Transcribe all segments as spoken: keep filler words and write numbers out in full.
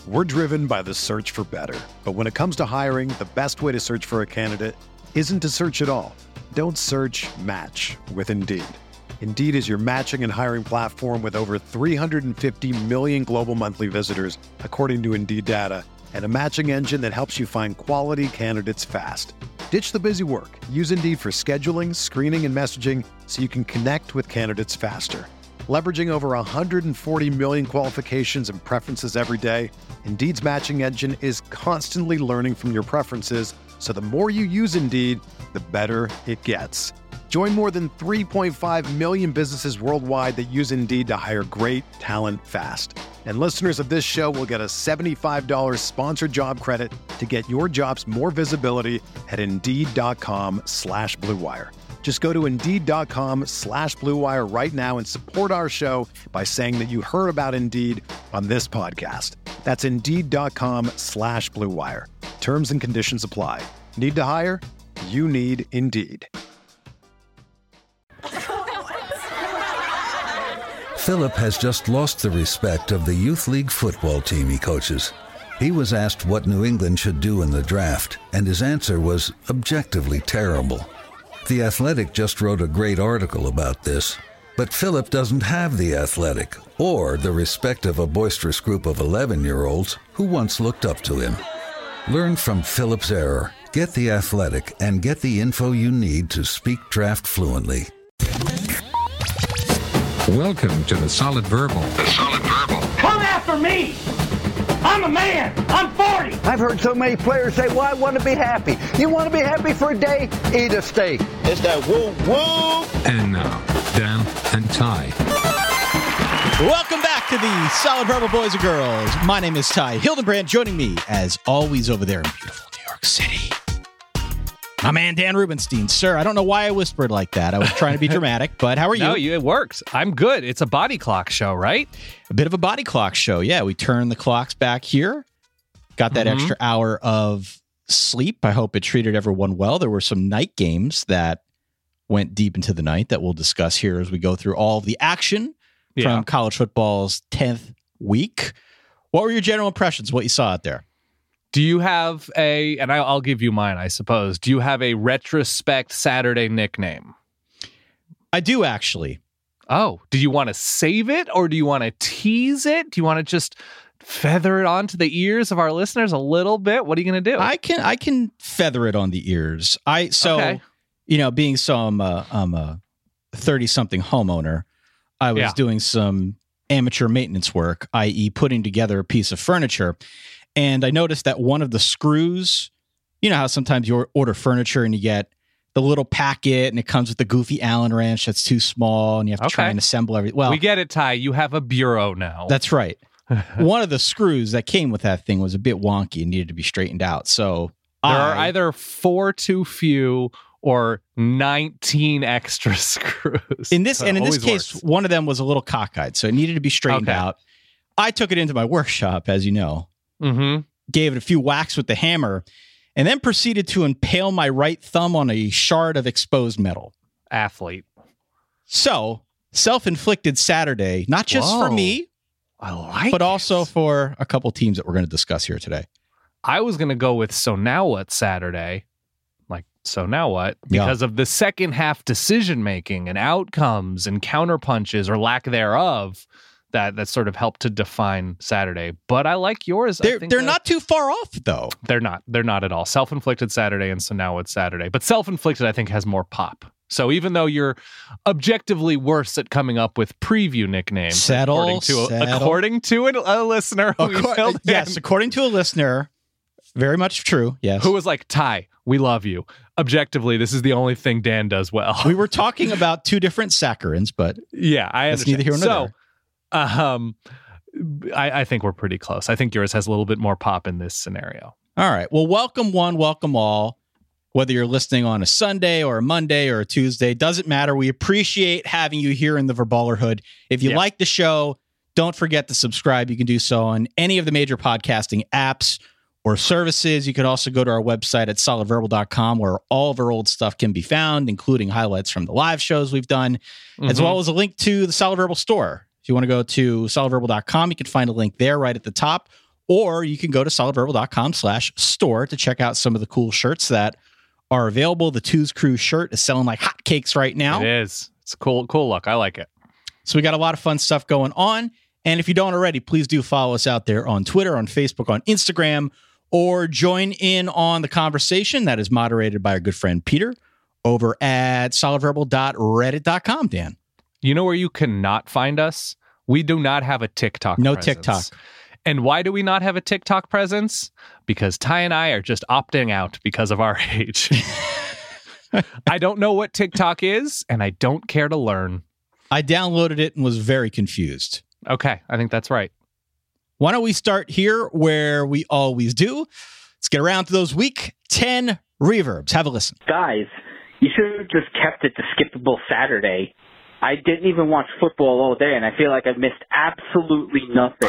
We're driven by the search for better. But when it comes to hiring, the best way to search for a candidate isn't to search at all. Don't search, match with Indeed. Indeed is your matching and hiring platform with over three hundred fifty million global monthly visitors, according to Indeed data, and a matching engine that helps you find quality candidates fast. Ditch the busy work. Use Indeed for scheduling, screening, and messaging so you can connect with candidates faster. Leveraging over one hundred forty million qualifications and preferences every day, Indeed's matching engine is constantly learning from your preferences, so the more you use Indeed, the better it gets. Join more than three point five million businesses worldwide that use Indeed to hire great talent fast. And listeners of this show will get a seventy-five dollars sponsored job credit to get your jobs more visibility at Indeed.com slash Blue Wire. Just go to Indeed.com slash Blue Wire right now and support our show by saying that you heard about Indeed on this podcast. That's Indeed.com slash Blue Wire. Terms and conditions apply. Need to hire? You need Indeed. Philip has just lost the respect of the youth league football team he coaches. He was asked what New England should do in the draft, and his answer was objectively terrible. The Athletic just wrote a great article about this, but Philip doesn't have The Athletic or the respect of a boisterous group of eleven-year-olds who once looked up to him. Learn from Philip's error, get The Athletic, and get the info you need to speak draft fluently. Welcome to the Solid Verbal. The Solid Verbal. Come after me! I'm a man! I'm forty! I've heard so many players say, well, I want to be happy. You want to be happy for a day? Eat a steak. It's that woo woo! And now, Dan and Ty. Welcome back to the Solid Verbal Boys and Girls. My name is Ty Hildenbrand, joining me, as always, over there in beautiful New York City. My man, Dan Rubenstein. Sir, I don't know why I whispered like that. I was trying to be dramatic, but how are you? No, you, it works. I'm good. It's a body clock show, right? A bit of a body clock show. Yeah, we turned the clocks back here. Got that mm-hmm. extra hour of sleep. I hope it treated everyone well. There were some night games that went deep into the night that we'll discuss here as we go through all of the action yeah. from college football's tenth week. What were your general impressions, what you saw out there? Do you have a, and I'll give you mine, I suppose. Do you have a retrospect Saturday nickname? I do, actually. Oh, do you want to save it or do you want to tease it? Do you want to just feather it onto the ears of our listeners a little bit? What are you going to do? I can I can feather it on the ears. I so okay. you know, being so I'm a, I'm a thirty-something homeowner, I was yeah. doing some amateur maintenance work, that is putting together a piece of furniture. And I noticed that one of the screws, you know how sometimes you order furniture and you get the little packet and it comes with the goofy Allen wrench that's too small and you have to okay. try and assemble everything. Well, we get it, Ty. You have a bureau now. That's right. One of the screws that came with that thing was a bit wonky and needed to be straightened out. So there I, are either four too few or nineteen extra screws. In this, so and in this case, works. one of them was a little cockeyed, so it needed to be straightened okay. out. I took it into my workshop, as you know. Mm-hmm. Gave it a few whacks with the hammer, and then proceeded to impale my right thumb on a shard of exposed metal. Athlete. So, self-inflicted Saturday, not just Whoa. for me, I like but it. also for a couple teams that we're going to discuss here today. I was going to go with so now what Saturday, like so now what, because yeah. of the second half decision making and outcomes and counterpunches or lack thereof. That that sort of helped to define Saturday. But I like yours. They're, I think they're that, not too far off, though. They're not. They're not at all. Self-inflicted Saturday, and so now it's Saturday. But self-inflicted, I think, has more pop. So even though you're objectively worse at coming up with preview nicknames, settle, according to, settle. According to an, a listener who Accor- Yes, according to a listener. Very much true, yes. Who was like, Ty, we love you. Objectively, this is the only thing Dan does well. We were talking about two different saccharins, but yeah, I that's understand. neither here nor so, there. Um, I, I think we're pretty close. I think yours has a little bit more pop in this scenario. All right. Well, welcome one, welcome all. Whether you're listening on a Sunday or a Monday or a Tuesday, doesn't matter. We appreciate having you here in the Verballerhood. If you yeah. like the show, don't forget to subscribe. You can do so on any of the major podcasting apps or services. You can also go to our website at solid verbal dot com where all of our old stuff can be found, including highlights from the live shows we've done, mm-hmm. as well as a link to the Solid Verbal store. If you want to go to solid verbal dot com, you can find a link there right at the top. or you can go to solidverbal.com slash store to check out some of the cool shirts that are available. The Two's Crew shirt is selling like hotcakes right now. It is. It's a cool, cool look. I like it. So we got a lot of fun stuff going on. And if you don't already, please do follow us out there on Twitter, on Facebook, on Instagram, or join in on the conversation that is moderated by our good friend Peter over at solid verbal dot reddit dot com, Dan. You know where you cannot find us? We do not have a TikTok No presence. TikTok. And why do we not have a TikTok presence? Because Ty and I are just opting out because of our age. I don't know what TikTok is, and I don't care to learn. I downloaded it and was very confused. Okay, I think that's right. Why don't we start here where we always do? Let's get around to those week ten reverbs. Have a listen. Guys, you should have just kept it to Skippable Saturday. I didn't even watch football all day, and I feel like I missed absolutely nothing.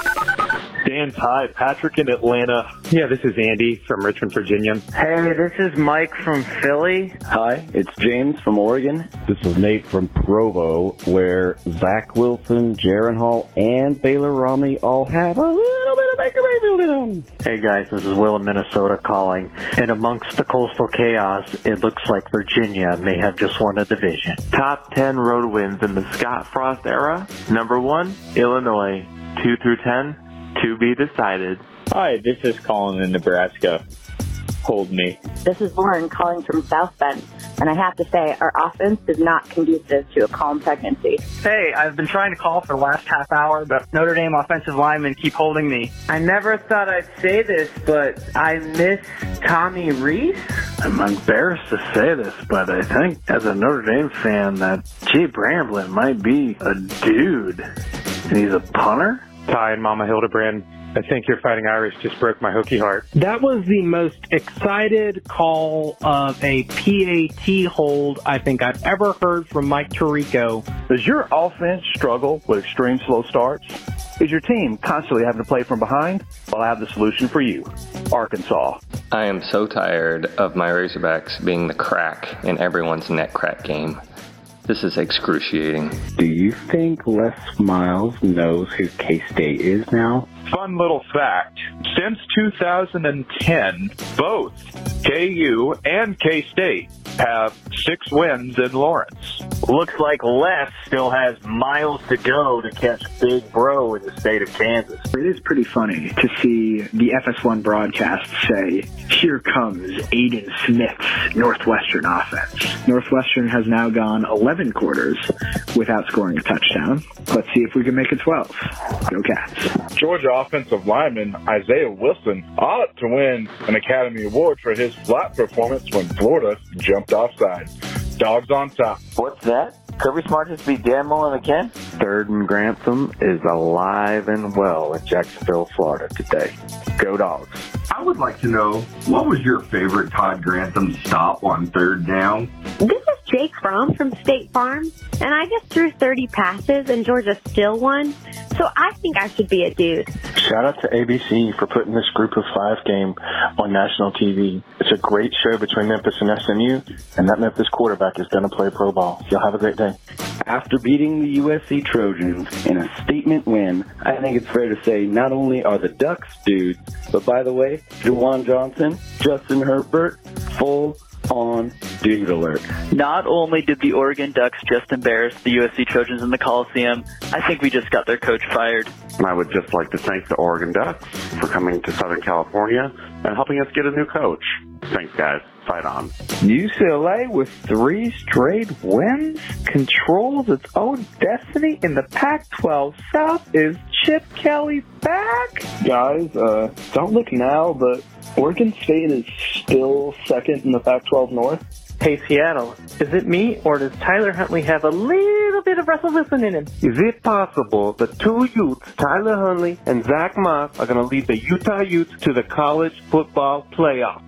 Dan, Ty, Patrick in Atlanta. Yeah, this is Andy from Richmond, Virginia. Hey, this is Mike from Philly. Hi, it's James from Oregon. This is Nate from Provo, where Zach Wilson, Jaron Hall, and Baylor Romney all have a little bit of Baker Mayfield in them. Hey guys, this is Will in Minnesota calling. And amongst the coastal chaos, it looks like Virginia may have just won a division. Top ten road wins in the Scott Frost era. Number one, Illinois. Two through ten. To be decided. Hi, this is Colin in Nebraska. Hold me. This is Lauren calling from South Bend, and I have to say, our offense is not conducive to a calm pregnancy. Hey, I've been trying to call for the last half hour, but Notre Dame offensive linemen keep holding me. I never thought I'd say this, but I miss Tommy Rees. I'm embarrassed to say this, but I think as a Notre Dame fan that Jay Bramblin might be a dude. And he's a punter? Ty and Mama Hildebrand, I think your Fighting Irish just broke my hooky heart. That was the most excited call of a P A T hold I think I've ever heard from Mike Tirico. Does your offense struggle with extreme slow starts? Is your team constantly having to play from behind? Well, I have the solution for you. Arkansas. I am so tired of my Razorbacks being the crack in everyone's net crack game. This is excruciating. Do you think Les Miles knows who K-State is now? Fun little fact. Since two thousand ten, both K U and K-State have six wins in Lawrence. Looks like Les still has miles to go to catch Big Bro in the state of Kansas. It is pretty funny to see the F S one broadcast say, here comes Aiden Smith's Northwestern offense. Northwestern has now gone eleven quarters without scoring a touchdown. Let's see if we can make it twelve. Go Cats. Georgia offensive lineman Isaiah Wilson ought to win an Academy Award for his flat performance when Florida jumped offside. Dogs on top. What's that? Kirby Smart just beat Dan Mullen again? Third and Grantham is alive and well in Jacksonville, Florida today. Go Dogs. I would like to know, what was your favorite Todd Grantham stop on third down? This is Jake Fromm from State Farm, and I just threw thirty passes and Georgia still won, so I think I should be a dude. Shout out to A B C for putting this group of five game on national T V. It's a great show between Memphis and S M U, and that Memphis quarterback is going to play pro ball. Y'all have a great day. After beating the U S C Trojans in a statement win, I think it's fair to say not only are the Ducks dudes, but by the way, Juwan Johnson, Justin Herbert, full on dude alert. Not only did the Oregon Ducks just embarrass the U S C Trojans in the Coliseum, I think we just got their coach fired. I would just like to thank the Oregon Ducks for coming to Southern California and helping us get a new coach. Thanks, guys. Fight on. U C L A, with three straight wins, controls its own destiny in the Pac twelve South. Is Chip Kelly back? Guys, uh, don't look now, but Oregon State is still second in the Pac twelve North. Hey, Seattle, is it me, or does Tyler Huntley have a little bit of Russell Wilson in him? Is it possible that two Utes, Tyler Huntley and Zach Moss, are going to lead the Utah Utes to the college football playoff?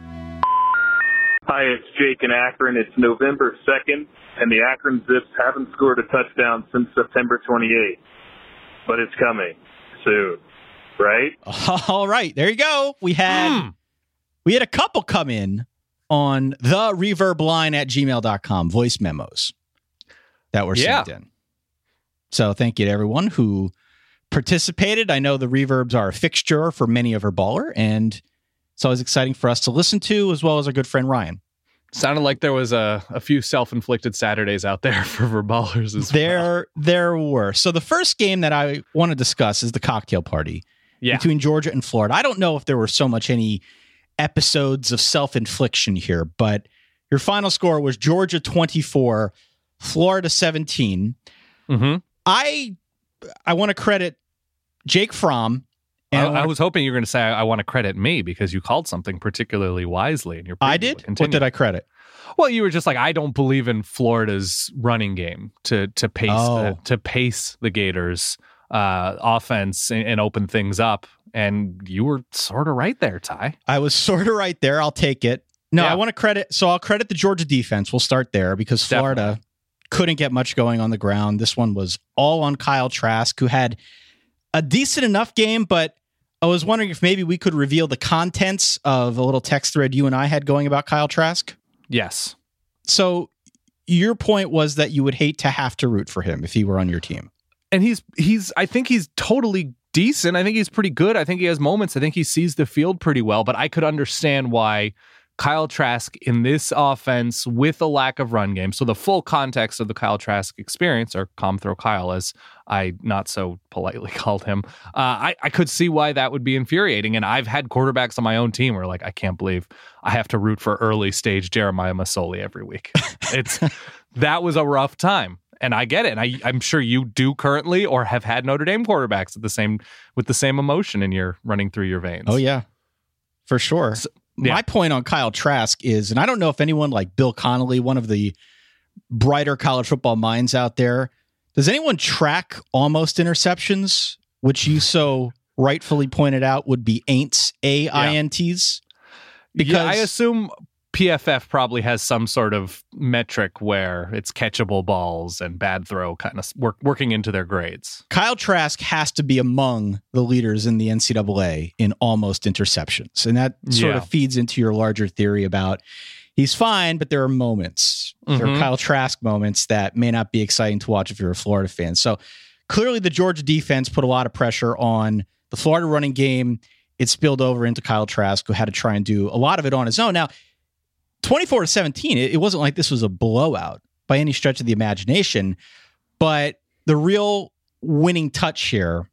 Hi, it's Jake in Akron. It's November second, and the Akron Zips haven't scored a touchdown since September twenty-eighth. But it's coming soon, right? All right, there you go. We had mm. we had a couple come in on the reverb line at gmail dot com, voice memos that were yeah. sent in. So thank you to everyone who participated. I know the reverbs are a fixture for many of Verballer, and it's always exciting for us to listen to, as well as our good friend Ryan. Sounded like there was a, a few self-inflicted Saturdays out there for Verballers as there, well. There were. So the first game that I want to discuss is the cocktail party yeah. between Georgia and Florida. I don't know if there were so much any episodes of self-infliction here, but your final score was Georgia twenty-four, Florida seventeen. Mm-hmm. I I want to credit Jake Fromm. And I, I, wanna, I was hoping you were going to say I, I want to credit me because you called something particularly wisely in your. I did. What did I credit? Well, you were just like, I don't believe in Florida's running game to to pace Oh. the, to pace the Gators' uh, offense and, and open things up, and you were sort of right there, Ty. I was sort of right there. I'll take it. No, Yeah. I want to credit. So I'll credit the Georgia defense. We'll start there because Florida Definitely. couldn't get much going on the ground. This one was all on Kyle Trask, who had a decent enough game, but I was wondering if maybe we could reveal the contents of a little text thread you and I had going about Kyle Trask. Yes. So your point was that you would hate to have to root for him if he were on your team. And he's he's I think he's totally decent. I think he's pretty good. I think he has moments. I think he sees the field pretty well, but I could understand why Kyle Trask in this offense with a lack of run game. So the full context of the Kyle Trask experience, or Comthrow Kyle, as I not so politely called him, uh, I, I could see why that would be infuriating. And I've had quarterbacks on my own team where like, I can't believe I have to root for early stage Jeremiah Masoli every week. It's that was a rough time. And I get it. And I, I'm sure you do currently or have had Notre Dame quarterbacks at the same with the same emotion in your running through your veins. Oh, yeah, for sure. So, yeah. My point on Kyle Trask is, and I don't know if anyone like Bill Connolly, one of the brighter college football minds out there, does anyone track almost interceptions, which you so rightfully pointed out would be ain'ts, A I N Ts? Because yeah, I assume P F F probably has some sort of metric where it's catchable balls and bad throw kind of work, working into their grades. Kyle Trask has to be among the leaders in the N C double A in almost interceptions. And that sort Yeah. of feeds into your larger theory about he's fine, but there are moments, there are Mhm. Kyle Trask moments that may not be exciting to watch if you're a Florida fan. So clearly the Georgia defense put a lot of pressure on the Florida running game. It spilled over into Kyle Trask, who had to try and do a lot of it on his own. Now, twenty-four to seventeen, it, it wasn't like this was a blowout by any stretch of the imagination, but the real winning touch here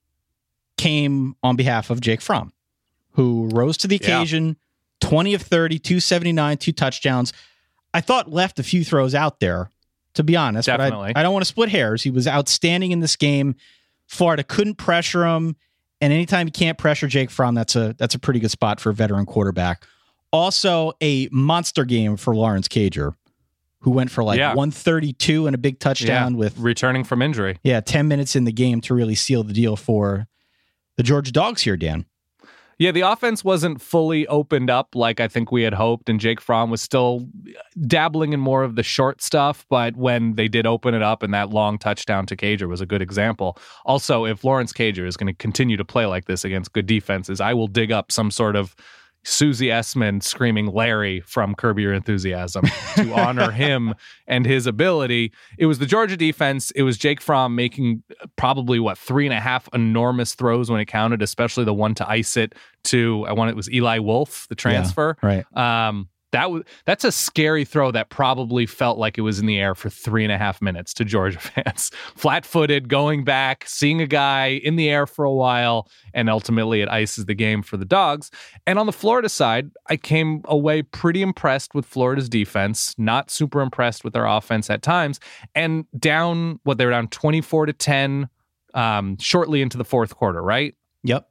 came on behalf of Jake Fromm, who rose to the Yeah. occasion, twenty of thirty, two seventy-nine, two touchdowns. I thought left a few throws out there, to be honest. Definitely. But I, I don't want to split hairs. He was outstanding in this game. Florida couldn't pressure him, and anytime you can't pressure Jake Fromm, that's a that's a pretty good spot for a veteran quarterback. Also, a monster game for Lawrence Cager, who went for like Yeah. one thirty-two and a big touchdown Yeah, with returning from injury. yeah, ten minutes in the game to really seal the deal for the Georgia Dogs here, Dan. Yeah, the offense wasn't fully opened up like I think we had hoped, and Jake Fromm was still dabbling in more of the short stuff, but when they did open it up, and that long touchdown to Cager was a good example. Also, if Lawrence Cager is going to continue to play like this against good defenses, I will dig up some sort of Susie Essman screaming Larry from Curb Your Enthusiasm to honor him and his ability. It was the Georgia defense. It was Jake Fromm making probably, what, three and a half enormous throws when it counted, especially the one to ice it to, I want it was Eli Wolf, the transfer. Yeah, right. Um, that was that's a scary throw that probably felt like it was in the air for three and a half minutes to Georgia fans. Flat-footed, going back, seeing a guy in the air for a while, and ultimately it ices the game for the Dogs. And on the Florida side, I came away pretty impressed with Florida's defense, not super impressed with their offense at times, and down, what, they were down twenty-four to ten um, shortly into the fourth quarter, right? Yep.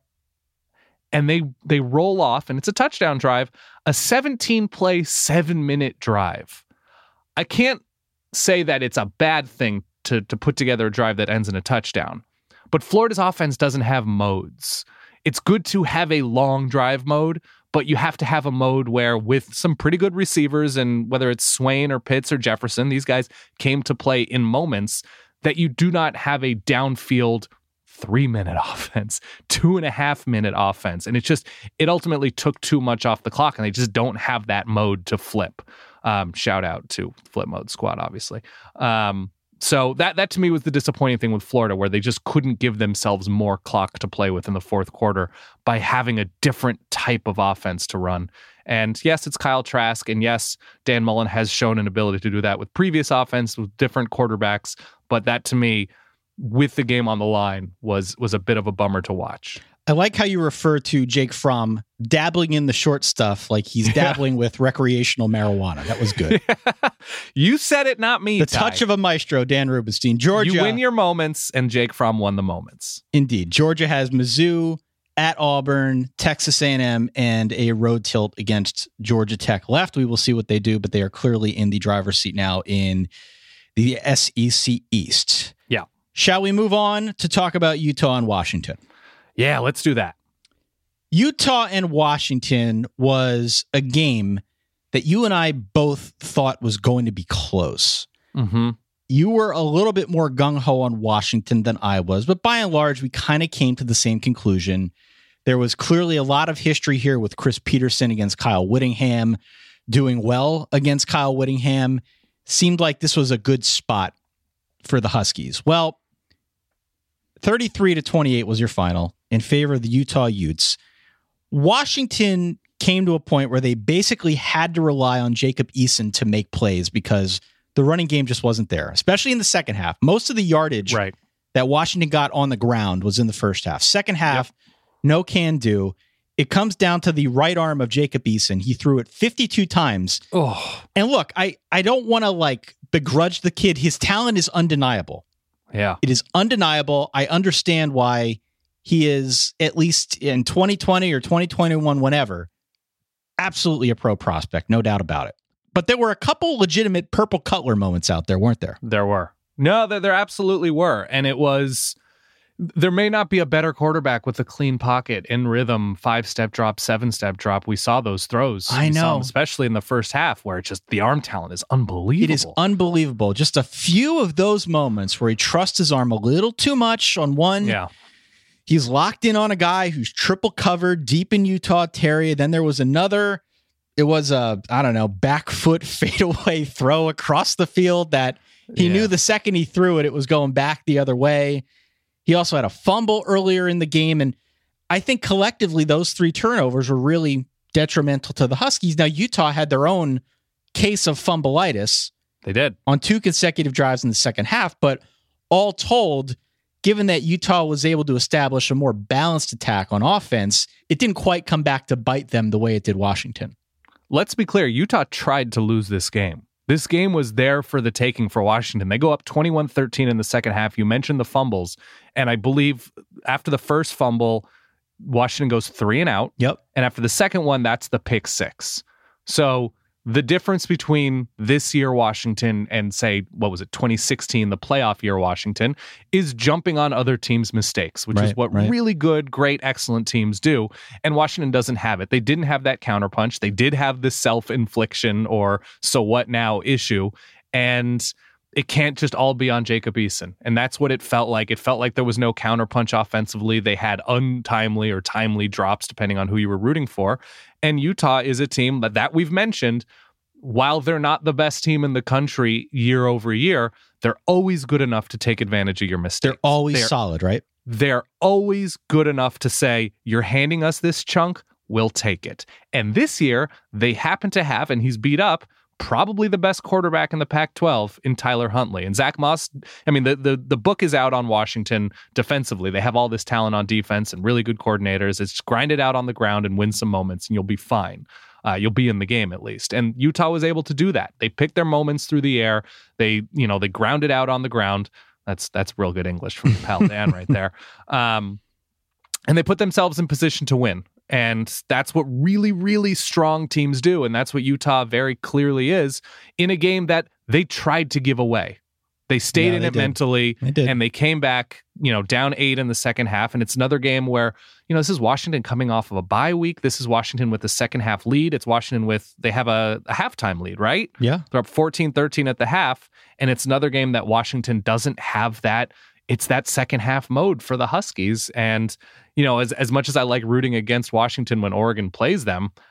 And they they roll off, and it's a touchdown drive, a seventeen-play, seven-minute drive. I can't say that it's a bad thing to, to put together a drive that ends in a touchdown, but Florida's offense doesn't have modes. It's good to have a long drive mode, but you have to have a mode where with some pretty good receivers, and whether it's Swain or Pitts or Jefferson, these guys came to play in moments, that you do not have a downfield three-minute offense, two and a half minute offense. And it's just, it ultimately took too much off the clock, and they just don't have that mode to flip. Um, shout out to Flip Mode Squad, obviously. Um, So that that to me was the disappointing thing with Florida, where they just couldn't give themselves more clock to play with in the fourth quarter by having a different type of offense to run. And yes, it's Kyle Trask, and yes, Dan Mullen has shown an ability to do that with previous offense with different quarterbacks. But that to me, with the game on the line, was was a bit of a bummer to watch. I like how you refer to Jake Fromm dabbling in the short stuff like he's dabbling yeah. with recreational marijuana. That was good. You said it, not me. The Ty. touch of a maestro, Dan Rubenstein. Georgia. You win your moments, and Jake Fromm won the moments. Indeed. Georgia has Mizzou at Auburn, Texas A and M, and a road tilt against Georgia Tech left. We will see what they do, but they are clearly in the driver's seat now in the S E C East. Yeah. Shall we move on to talk about Utah and Washington? Yeah, let's do that. Utah and Washington was a game that you and I both thought was going to be close. Mm-hmm. You were a little bit more gung-ho on Washington than I was, but by and large, we kind of came to the same conclusion. There was clearly a lot of history here with Chris Peterson against Kyle Whittingham, doing well against Kyle Whittingham. Seemed like this was a good spot for the Huskies. Well, thirty-three to twenty-eight was your final in favor of the Utah Utes. Washington came to a point where they basically had to rely on Jacob Eason to make plays because the running game just wasn't there, especially in the second half. Most of the yardage right. that Washington got on the ground was in the first half. Second half, yep. no can do. It comes down to the right arm of Jacob Eason. He threw it fifty-two times. Oh. And look, I, I don't want to like begrudge the kid. His talent is undeniable. Yeah. It is undeniable. I understand why he is, at least in twenty twenty or twenty twenty-one, whenever, absolutely a pro prospect, no doubt about it. But there were a couple legitimate Purple Cutler moments out there, weren't there? There were. No, there, there absolutely were. And it was, there may not be a better quarterback with a clean pocket, in rhythm, five-step drop, seven-step drop. We saw those throws. I know. Saw them, especially in the first half, where it just, the arm talent is unbelievable. It is unbelievable. Just a few of those moments where he trusts his arm a little too much on one. Yeah. He's locked in on a guy who's triple covered deep in Utah territory. Then there was another, it was a, I don't know, back foot fadeaway throw across the field that he yeah. knew the second he threw it, it was going back the other way. He also had a fumble earlier in the game. And I think collectively those three turnovers were really detrimental to the Huskies. Now, Utah had their own case of fumbleitis. They did. On two consecutive drives in the second half. But all told, given that Utah was able to establish a more balanced attack on offense, it didn't quite come back to bite them the way it did Washington. Let's be clear. Utah tried to lose this game. This game was there for the taking for Washington. They go up twenty-one thirteen in the second half. You mentioned the fumbles. And I believe after the first fumble, Washington goes three and out. Yep. And after the second one, that's the pick six. So the difference between this year Washington and, say, what was it, twenty sixteen, the playoff year Washington, is jumping on other teams' mistakes, which right, is what right. really good, great, excellent teams do. And Washington doesn't have it. They didn't have that counterpunch. They did have the self-infliction or so what now issue. And it can't just all be on Jacob Eason. And that's what it felt like. It felt like there was no counterpunch offensively. They had untimely or timely drops, depending on who you were rooting for. And Utah is a team that, that we've mentioned, while they're not the best team in the country year over year, they're always good enough to take advantage of your mistakes. They're always they're, solid, right? They're always good enough to say, you're handing us this chunk, we'll take it. And this year, they happen to have, and he's beat up, probably the best quarterback in the Pac twelve in Tyler Huntley. And Zach Moss, I mean, the, the the book is out on Washington defensively. They have all this talent on defense and really good coordinators. It's just grind it out on the ground and win some moments and you'll be fine. Uh, you'll be in the game at least. And Utah was able to do that. They picked their moments through the air. They, you know, they grounded out on the ground. That's that's real good English from pal Dan right there. Um, and they put themselves in position to win. And that's what really, really strong teams do. And that's what Utah very clearly is in a game that they tried to give away. They stayed yeah, in they it did. mentally they did. and they came back, you know, down eight in the second half. And it's another game where, you know, this is Washington coming off of a bye week. This is Washington with the second half lead. It's Washington with, they have a, a halftime lead, right? Yeah. They're up fourteen thirteen at the half. And it's another game that Washington doesn't have that. It's that second half mode for the Huskies. And, you know, as, as much as I like rooting against Washington when Oregon plays them,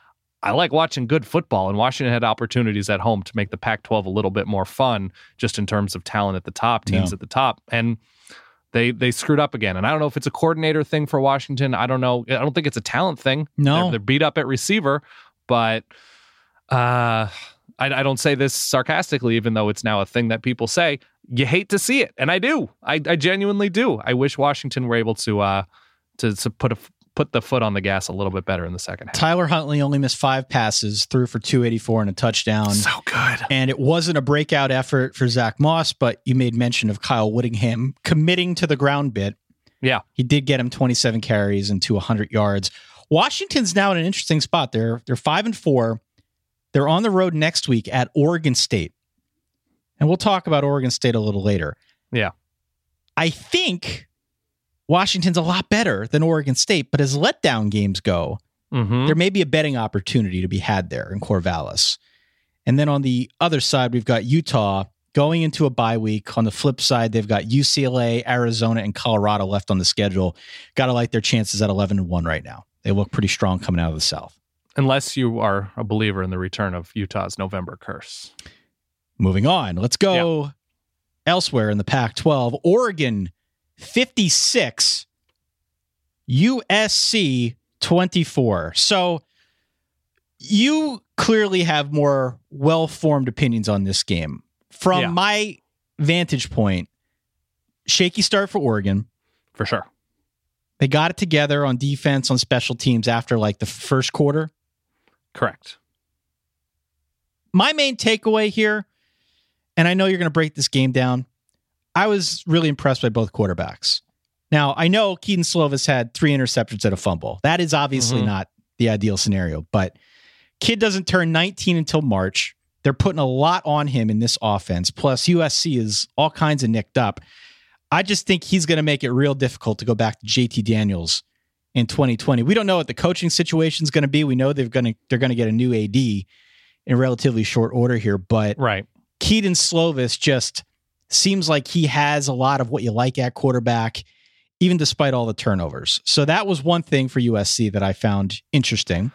I like watching good football, and Washington had opportunities at home to make the Pac twelve a little bit more fun, just in terms of talent at the top, teams yeah. at the top. And they they screwed up again. And I don't know if it's a coordinator thing for Washington. I don't know. I don't think it's a talent thing. No. They're, they're beat up at receiver, but uh, I, I don't say this sarcastically, even though it's now a thing that people say. You hate to see it, and I do. I, I genuinely do. I wish Washington were able to uh, to, to put a put the foot on the gas a little bit better in the second half. Tyler Huntley only missed five passes, threw for two eighty-four and a touchdown. So good. And it wasn't a breakout effort for Zach Moss, but you made mention of Kyle Whittingham committing to the ground bit. Yeah. He did get him twenty-seven carries and to one hundred yards. Washington's now in an interesting spot. They're they're five and four. They're on the road next week at Oregon State. And we'll talk about Oregon State a little later. Yeah. I think Washington's a lot better than Oregon State, but as letdown games go, mm-hmm. there may be a betting opportunity to be had there in Corvallis. And then on the other side, we've got Utah going into a bye week. On the flip side, they've got U C L A, Arizona, and Colorado left on the schedule. Got to like their chances at eleven and one right now. They look pretty strong coming out of the South. Unless you are a believer in the return of Utah's November curse. Moving on. Let's go yeah. elsewhere in the Pac twelve. Oregon fifty-six, U S C twenty-four. So you clearly have more well-formed opinions on this game. From yeah. my vantage point, shaky start for Oregon. For sure. They got it together on defense, on special teams after like the first quarter. Correct. My main takeaway here, and I know you're going to break this game down, I was really impressed by both quarterbacks. Now, I know Keaton Slovis had three interceptions and a fumble. That is obviously mm-hmm. not the ideal scenario, but kid doesn't turn nineteen until March. They're putting a lot on him in this offense. Plus, U S C is all kinds of nicked up. I just think he's going to make it real difficult to go back to J T Daniels in twenty twenty. We don't know what the coaching situation is going to be. We know they're going to they're going to get a new A D in relatively short order here, but right. Keaton Slovis just seems like he has a lot of what you like at quarterback, even despite all the turnovers. So that was one thing for U S C that I found interesting.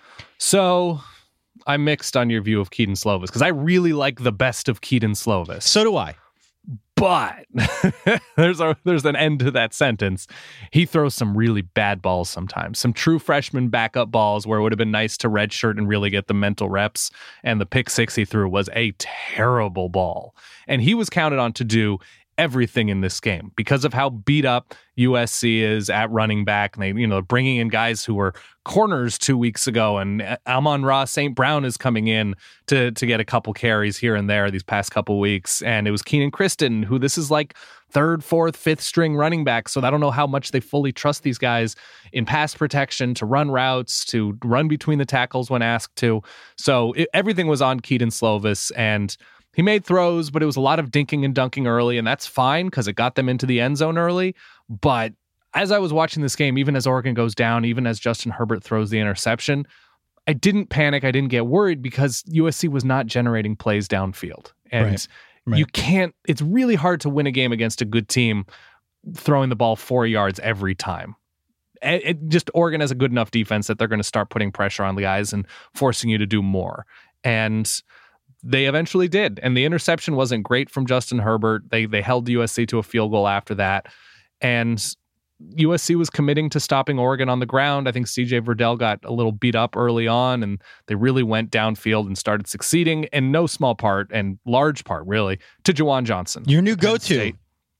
So I'm mixed on your view of Keaton Slovis because I really like the best of Keaton Slovis. So do I. But there's a there's an end to that sentence. He throws some really bad balls sometimes. Some true freshman backup balls where it would have been nice to redshirt and really get the mental reps. And the pick six he threw was a terrible ball. And he was counted on to do everything in this game because of how beat up U S C is at running back. And they, you know, bringing in guys who were corners two weeks ago, and Amon-Ra Saint Brown is coming in to to get a couple carries here and there these past couple weeks. And it was Keenan Kristen, who this is like third, fourth, fifth string running back. So I don't know how much they fully trust these guys in pass protection, to run routes, to run between the tackles when asked to. So it, everything was on Keaton Slovis, and he made throws, but it was a lot of dinking and dunking early, and that's fine because it got them into the end zone early. But as I was watching this game, even as Oregon goes down, even as Justin Herbert throws the interception, I didn't panic. I didn't get worried because U S C was not generating plays downfield. And right. Right. you can't, it's really hard to win a game against a good team throwing the ball four yards every time. It, it just Oregon has a good enough defense that they're going to start putting pressure on the guys and forcing you to do more. And they eventually did. And the interception wasn't great from Justin Herbert. They they held U S C to a field goal after that. And U S C was committing to stopping Oregon on the ground. I think C J Verdell got a little beat up early on, and they really went downfield and started succeeding, in no small part, and large part, really, to Juwan Johnson. Your new go-to.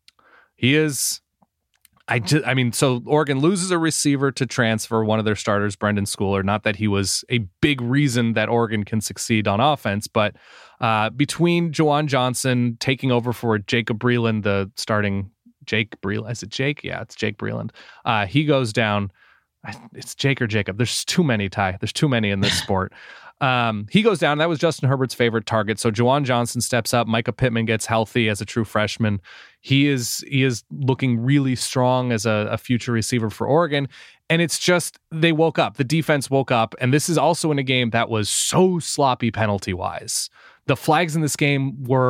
He is... I just, I mean, so Oregon loses a receiver to transfer, one of their starters, Brendan Schooler. Not that he was a big reason that Oregon can succeed on offense, but uh, between Juwan Johnson taking over for Jacob Breland, the starting Jake Breland, is it Jake? Yeah, it's Jake Breland. Uh, he goes down. It's Jake or Jacob. There's too many, Ty. There's too many in this sport. Um, he goes down. That was Justin Herbert's favorite target. So Juwan Johnson steps up. Micah Pittman gets healthy as a true freshman. He is he is looking really strong as a, a future receiver for Oregon. And it's just, they woke up. The defense woke up. And this is also in a game that was so sloppy penalty-wise. The flags in this game were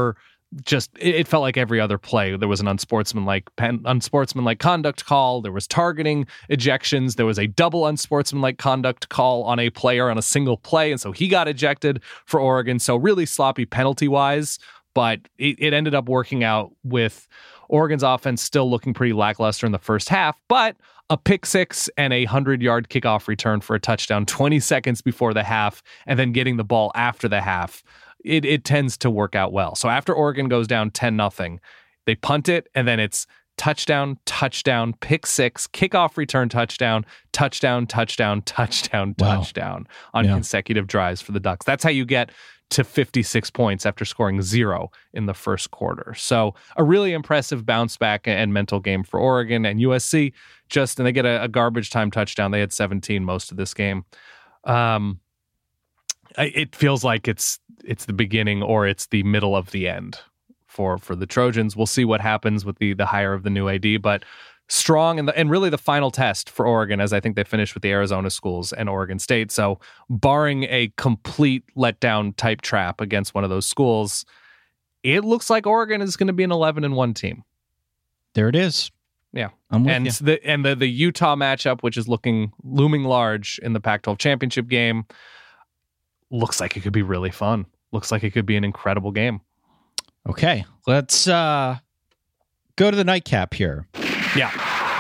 just it, it felt like every other play there was an unsportsmanlike pen, unsportsmanlike conduct call. There was targeting ejections. There was a double unsportsmanlike conduct call on a player on a single play, and so he got ejected for Oregon. So really sloppy penalty wise, but it, it ended up working out with Oregon's offense still looking pretty lackluster in the first half, but a pick six and a hundred-yard kickoff return for a touchdown twenty seconds before the half, and then getting the ball after the half, it, it tends to work out well. So after Oregon goes down ten nothing, they punt it, and then it's touchdown, touchdown, pick six, kickoff return touchdown, touchdown, touchdown, touchdown, Wow. touchdown on Yeah. consecutive drives for the Ducks. That's how you get to fifty-six points after scoring zero in the first quarter. So a really impressive bounce back and mental game for Oregon. And U S C just, and they get a, a garbage time touchdown. They had seventeen most of this game. Um, it feels like it's it's the beginning or it's the middle of the end for for the Trojans. We'll see what happens with the the hire of the new A D, but strong and the, and really the final test for Oregon, as I think they finished with the Arizona schools and Oregon State. So barring a complete letdown type trap against one of those schools, it looks like Oregon is going to be an eleven and one team. There it is. Yeah. I'm with and you. the and the, the Utah matchup, which is looking looming large in the Pac twelve championship game, looks like it could be really fun. Looks like it could be an incredible game. Okay, let's uh, go to the nightcap here. Yeah.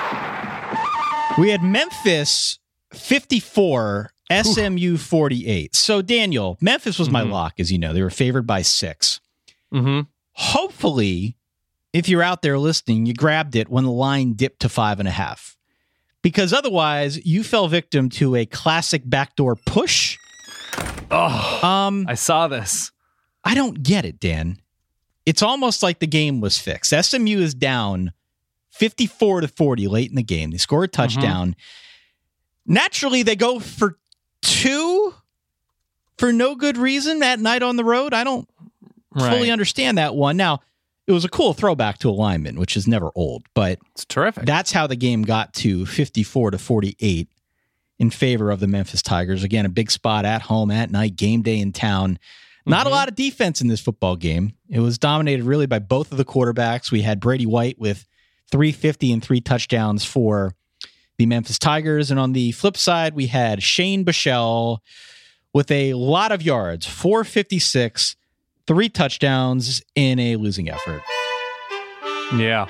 We had Memphis fifty-four, S M U forty-eight. So, Daniel, Memphis was my Mhm. lock, as you know. They were favored by six. Mm-hmm. Hopefully, if you're out there listening, you grabbed it when the line dipped to five and a half. Because otherwise, you fell victim to a classic backdoor push. Oh, um, I saw this. I don't get it, Dan. It's almost like the game was fixed. S M U is down fifty-four to forty late in the game. They score a touchdown. Mm-hmm. Naturally, they go for two for no good reason that night on the road. I don't Right. fully understand that one. Now, it was a cool throwback to a lineman, which is never old, but it's terrific. That's how the game got to fifty-four to forty-eight in favor of the Memphis Tigers. Again, a big spot at home at night, game day in town. Not Mm-hmm. a lot of defense in this football game. It was dominated really by both of the quarterbacks. We had Brady White with three fifty and three touchdowns for the Memphis Tigers. And on the flip side, we had Shane Buechele with a lot of yards, four fifty-six, three touchdowns in a losing effort. Yeah.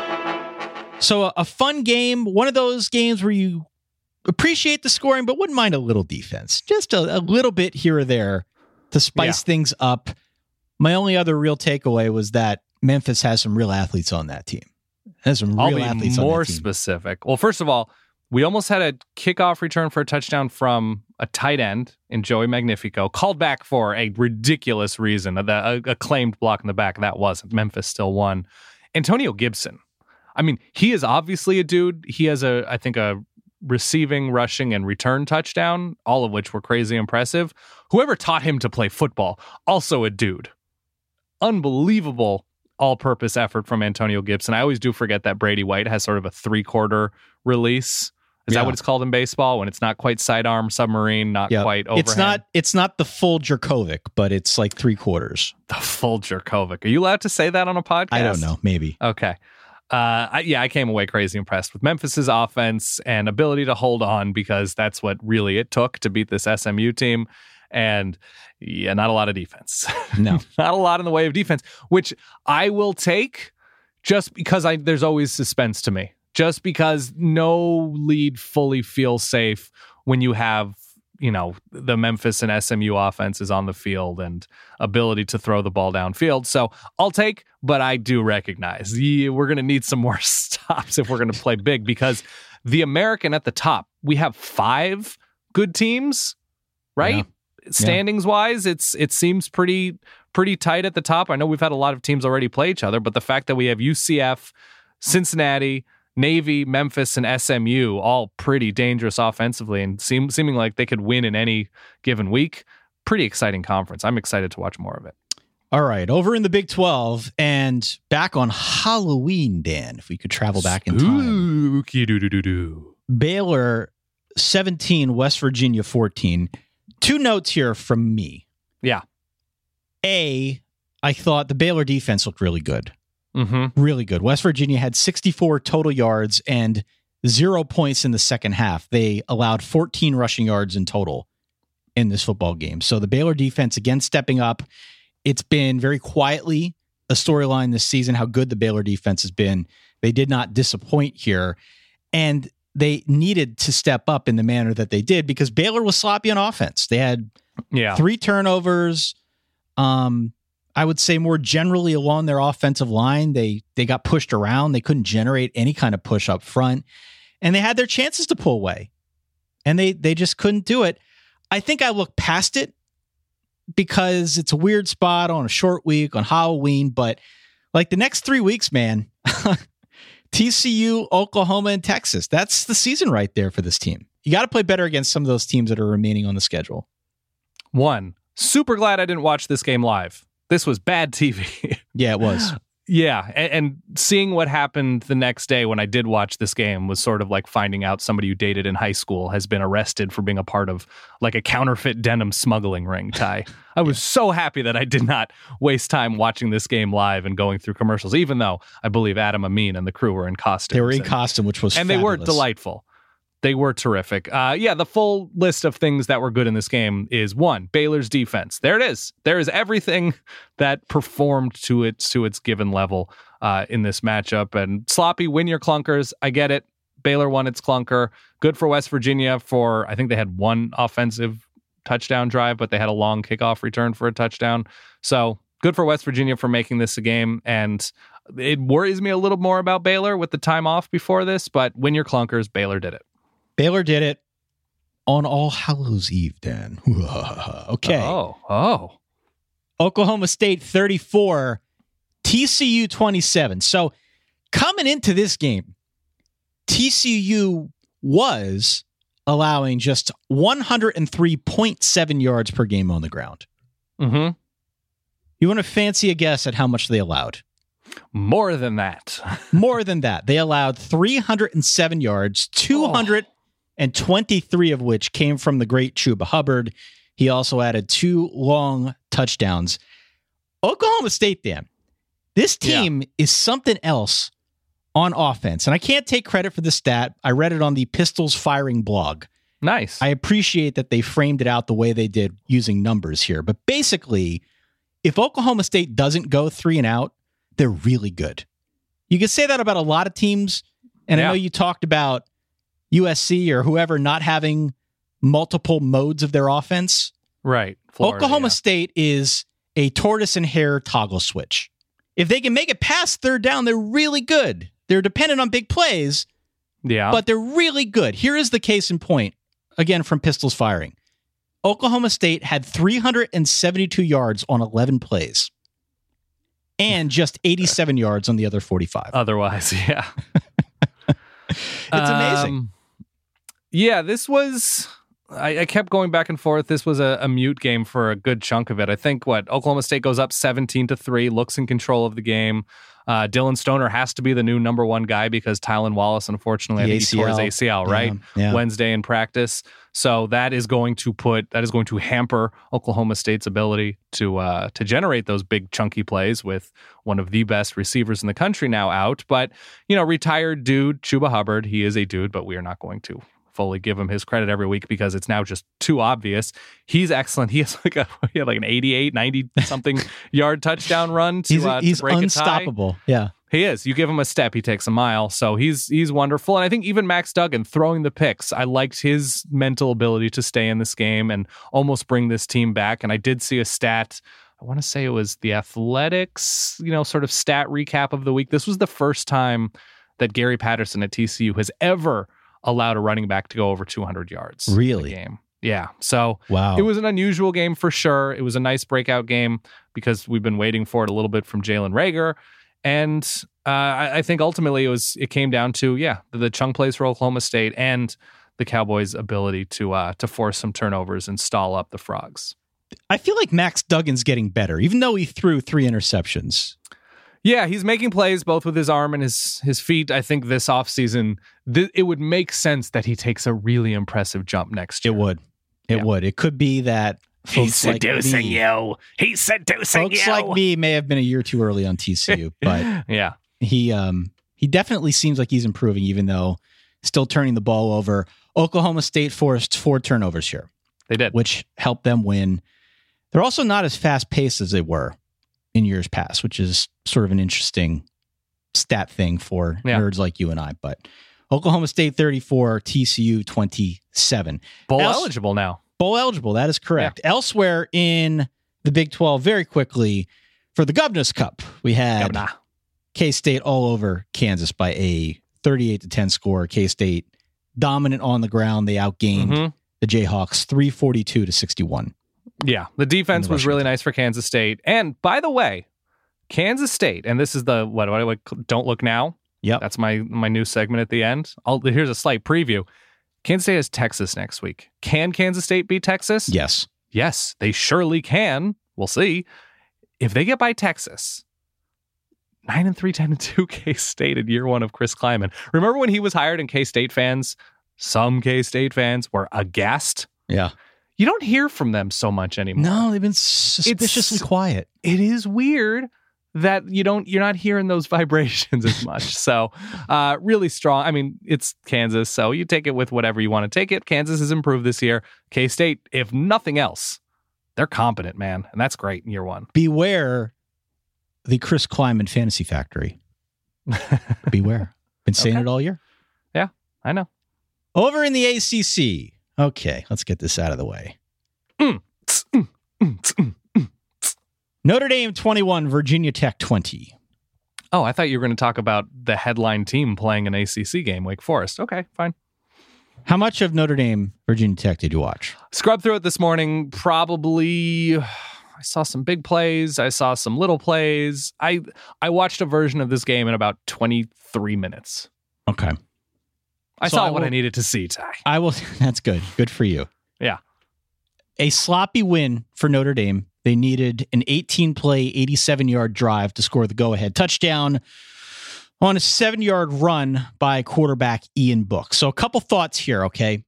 So a, a fun game, one of those games where you appreciate the scoring, but wouldn't mind a little defense. Just a, a little bit here or there to spice Yeah. things up. My only other real takeaway was that Memphis has some real athletes on that team. Has some I'll real be athletes on more that team. specific. Well, first of all, we almost had a kickoff return for a touchdown from a tight end in Joey Magnifico, called back for a ridiculous reason. The a, a claimed block in the back, that wasn't. Memphis still won. Antonio Gibson. I mean, he is obviously a dude. He has a, I think, a receiving, rushing, and return touchdown, all of which were crazy impressive. Whoever taught him to play football, also a dude. Unbelievable all-purpose effort from Antonio Gibson. I always do forget that Brady White has sort of a three-quarter release. Is Yeah. that what it's called in baseball when it's not quite sidearm submarine, not Yeah. quite overhand? It's not it's not the full Jerkovic, but it's like three quarters. The full Jerkovic. Are you allowed to say that on a podcast? I don't know. Maybe. Okay. Uh, I, yeah, I came away crazy impressed with Memphis's offense and ability to hold on, because that's what really it took to beat this S M U team. And yeah, not a lot of defense. No. Not a lot in the way of defense, which I will take just because I there's always suspense to me. Just because no lead fully feels safe when you have, you know, the Memphis and S M U offenses on the field and ability to throw the ball downfield. So I'll take, but I do recognize yeah, we're going to need some more stops if we're going to play big, because the American at the top, we have five good teams, right? Yeah. Standings wise, it's it seems pretty pretty tight at the top. I know we've had a lot of teams already play each other, but the fact that we have U C F, Cincinnati, Navy, Memphis, and S M U all pretty dangerous offensively and seem seeming like they could win in any given week. Pretty exciting conference. I'm excited to watch more of it. All right, over in the Big twelve and back on Halloween, Dan, if we could travel back in time. Spooky doo doo doo doo. Baylor seventeen, West Virginia fourteen. Two notes here from me. Yeah. A, I thought the Baylor defense looked really good. Mm-hmm. Really good. West Virginia had sixty-four total yards and zero points in the second half. They allowed fourteen rushing yards in total in this football game. So the Baylor defense, again, stepping up. It's been very quietly a storyline this season, how good the Baylor defense has been. They did not disappoint here. And they needed to step up in the manner that they did because Baylor was sloppy on offense. They had yeah. three turnovers. Um, I would say more generally along their offensive line, they they got pushed around. They couldn't generate any kind of push up front. And they had their chances to pull away. And they they just couldn't do it. I think I look past it because it's a weird spot on a short week, on Halloween. But like the next three weeks, man, T C U, Oklahoma, and Texas. That's the season right there for this team. You got to play better against some of those teams that are remaining on the schedule. One, super glad I didn't watch this game live. This was bad T V. Yeah, it was. Yeah, and, and seeing what happened the next day when I did watch this game was sort of like finding out somebody you dated in high school has been arrested for being a part of like a counterfeit denim smuggling ring, Ty. I was yeah. so happy that I did not waste time watching this game live and going through commercials, even though I believe Adam Amin and the crew were in costume. They were in and, costume, which was And fabulous. they were delightful. They were terrific. Uh, yeah, the full list of things that were good in this game is one, Baylor's defense. There it is. There is everything that performed to its to its given level uh, in this matchup. And sloppy, win your clunkers. I get it. Baylor won its clunker. Good for West Virginia for, I think they had one offensive touchdown drive, but they had a long kickoff return for a touchdown. So good for West Virginia for making this a game. And it worries me a little more about Baylor with the time off before this, but win your clunkers. Baylor did it. Baylor did it on All Hallows Eve, Dan. Okay. Oh, oh. Oklahoma State thirty-four, T C U twenty-seven. So coming into this game, T C U was allowing just one hundred three point seven yards per game on the ground. Mm-hmm. You want to fancy a guess at how much they allowed? More than that. More than that. They allowed three hundred seven yards, two hundred twenty-three oh. of which came from the great Chuba Hubbard. He also added two long touchdowns. Oklahoma State, Dan, this team yeah. is something else on offense. And I can't take credit for the stat. I read it on the Pistols Firing blog. Nice. I appreciate that they framed it out the way they did using numbers here. But basically, if Oklahoma State doesn't go three and out, they're really good. You can say that about a lot of teams. And yeah. I know you talked about U S C or whoever not having multiple modes of their offense. Right. Florida, Oklahoma yeah. State is a tortoise and hare toggle switch. If they can make it past third down, they're really good. They're dependent on big plays, yeah, but they're really good. Here is the case in point, again, from Pistols Firing. Oklahoma State had three hundred seventy-two yards on eleven plays and just eighty-seven yards on the other forty-five. Otherwise, yeah. It's amazing. Um, yeah, this was... I, I kept going back and forth. This was a, a mute game for a good chunk of it. I think, what, Oklahoma State goes up seventeen to three, looks in control of the game. Uh, Dylan Stoner has to be the new number one guy because Tylan Wallace, unfortunately, I think he tore his A C L, right? Yeah, yeah. Wednesday in practice. So that is going to put, that is going to hamper Oklahoma State's ability to uh, to generate those big chunky plays with one of the best receivers in the country now out. But, you know, retired dude, Chuba Hubbard, he is a dude, but we are not going to fully give him his credit every week because it's now just too obvious. He's excellent. He has like a he had like an eighty-eight, ninety something yard touchdown run to, he's, uh, he's to break unstoppable. a tie. Yeah. He is. You give him a step, he takes a mile. So he's he's wonderful. And I think even Max Duggan throwing the picks, I liked his mental ability to stay in this game and almost bring this team back. And I did see a stat, I want to say it was the Athletics, you know, sort of stat recap of the week. This was the first time that Gary Patterson at T C U has ever allowed a running back to go over two hundred yards. Really? In a game. Yeah. So wow. It was an unusual game for sure. It was a nice breakout game because we've been waiting for it a little bit from Jalen Reagor. And uh, I, I think ultimately it was it came down to, yeah, the, the chunk plays for Oklahoma State and the Cowboys' ability to uh, to force some turnovers and stall up the Frogs. I feel like Max Duggan's getting better, even though he threw three interceptions. Yeah, he's making plays both with his arm and his his feet. I think this offseason, th- it would make sense that he takes a really impressive jump next year. It would. It yeah. would. It could be that He's seducing like you. He's seducing folks you. like me may have been a year too early on T C U, but yeah, he um he definitely seems like he's improving, even though still turning the ball over. Oklahoma State forced four turnovers here. They did, which helped them win. They're also not as fast paced as they were in years past, which is sort of an interesting stat thing for yeah. nerds like you and I. But Oklahoma State thirty-four, T C U twenty-seven. Bowl Else- eligible now. Bowl eligible, that is correct. Yeah. Elsewhere in the Big twelve, very quickly, for the Governor's Cup, we had Governor. K-State all over Kansas by a thirty-eight to ten score. K-State dominant on the ground. They outgained mm-hmm. the Jayhawks three forty-two to sixty-one. Yeah, the defense the was really nice for Kansas State. And by the way, Kansas State, and this is the, what do I like, Don't Look Now? Yep. That's my my new segment at the end. I'll, here's a slight preview. Kansas State has Texas next week. Can Kansas State beat Texas? Yes. Yes, they surely can. We'll see. If they get by Texas, nine and three, ten and two K-State in year one of Chris Kleiman. Remember when he was hired and K-State fans, some K-State fans were aghast? Yeah. You don't hear from them so much anymore. No, they've been suspiciously it's, quiet. It is weird that you don't, you're not hearing those vibrations as much. So, uh, really strong. I mean, it's Kansas, so you take it with whatever you want to take it. Kansas has improved this year. K-State, if nothing else, they're competent, man. And that's great in year one. Beware the Chris Kleiman Fantasy Factory. Beware. Been saying okay. it all year. Yeah, I know. Over in the A C C. Okay, let's get this out of the way. Mm. Mm. Mm. Mm. Notre Dame twenty-one, Virginia Tech twenty. Oh, I thought you were going to talk about the headline team playing an A C C game, Wake Forest. Okay, fine. How much of Notre Dame, Virginia Tech did you watch? Scrubbed through it this morning. Probably, I saw some big plays. I saw some little plays. I I watched a version of this game in about twenty-three minutes. Okay. I so saw I what will, I needed to see, Ty. I will. That's good. Good for you. Yeah. A sloppy win for Notre Dame. They needed an eighteen-play, eighty-seven-yard drive to score the go-ahead touchdown on a seven-yard run by quarterback Ian Book. So a couple thoughts here, okay?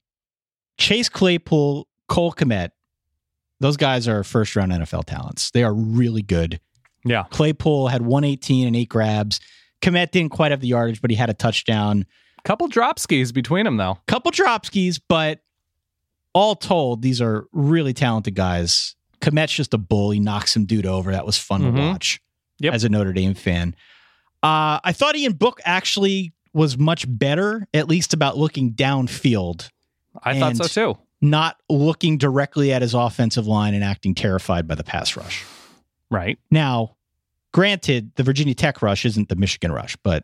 Chase Claypool, Cole Kmet, those guys are first-round N F L talents. They are really good. Yeah. Claypool had one eighteen and eight grabs. Kmet didn't quite have the yardage, but he had a touchdown. Couple drop skis between them, though. Couple drop skis, but all told, these are really talented guys. Kmet's just a bull. He knocks some dude over. That was fun mm-hmm. to watch yep. as a Notre Dame fan. Uh, I thought Ian Book actually was much better, at least about looking downfield. I thought so too. Not looking directly at his offensive line and acting terrified by the pass rush. Right. Now, granted, the Virginia Tech rush isn't the Michigan rush, but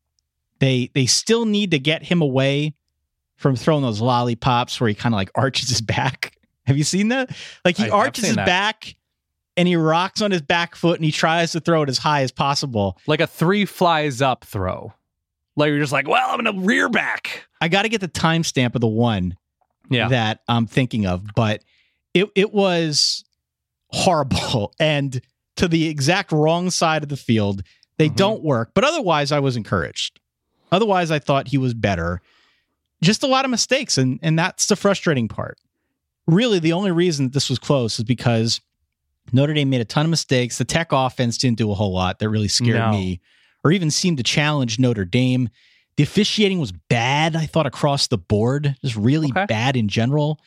they they still need to get him away from throwing those lollipops where he kind of like arches his back. Have you seen that? Like he I arches his that. back and he rocks on his back foot and he tries to throw it as high as possible. Like a three flies up throw. Like you're just like, well, I'm going to rear back. I got to get the timestamp of the one yeah. that I'm thinking of, but it it was horrible and to the exact wrong side of the field. They mm-hmm. don't work, but otherwise I was encouraged. Otherwise I thought he was better. Just a lot of mistakes, and and that's the frustrating part. Really, the only reason that this was close is because Notre Dame made a ton of mistakes. The Tech offense didn't do a whole lot that really scared no. me or even seemed to challenge Notre Dame. The officiating was bad, I thought, across the board, just really okay. bad in general.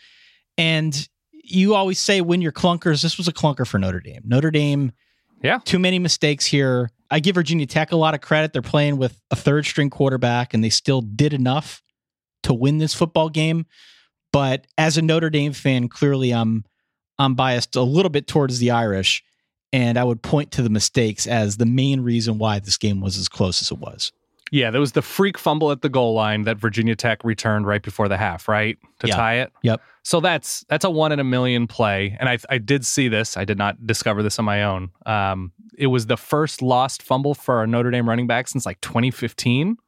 And you always say win your clunkers. This was a clunker for Notre Dame. Notre Dame, yeah, too many mistakes here. I give Virginia Tech a lot of credit. They're playing with a third string quarterback, and they still did enough to win this football game. But as a Notre Dame fan, clearly I'm I'm biased a little bit towards the Irish, and I would point to the mistakes as the main reason why this game was as close as it was. Yeah, there was the freak fumble at the goal line that Virginia Tech returned right before the half, right? To yeah. tie it. Yep. So that's that's a one in a million play. And I I did see this. I did not discover this on my own. Um, it was the first lost fumble for a Notre Dame running back since like twenty fifteen.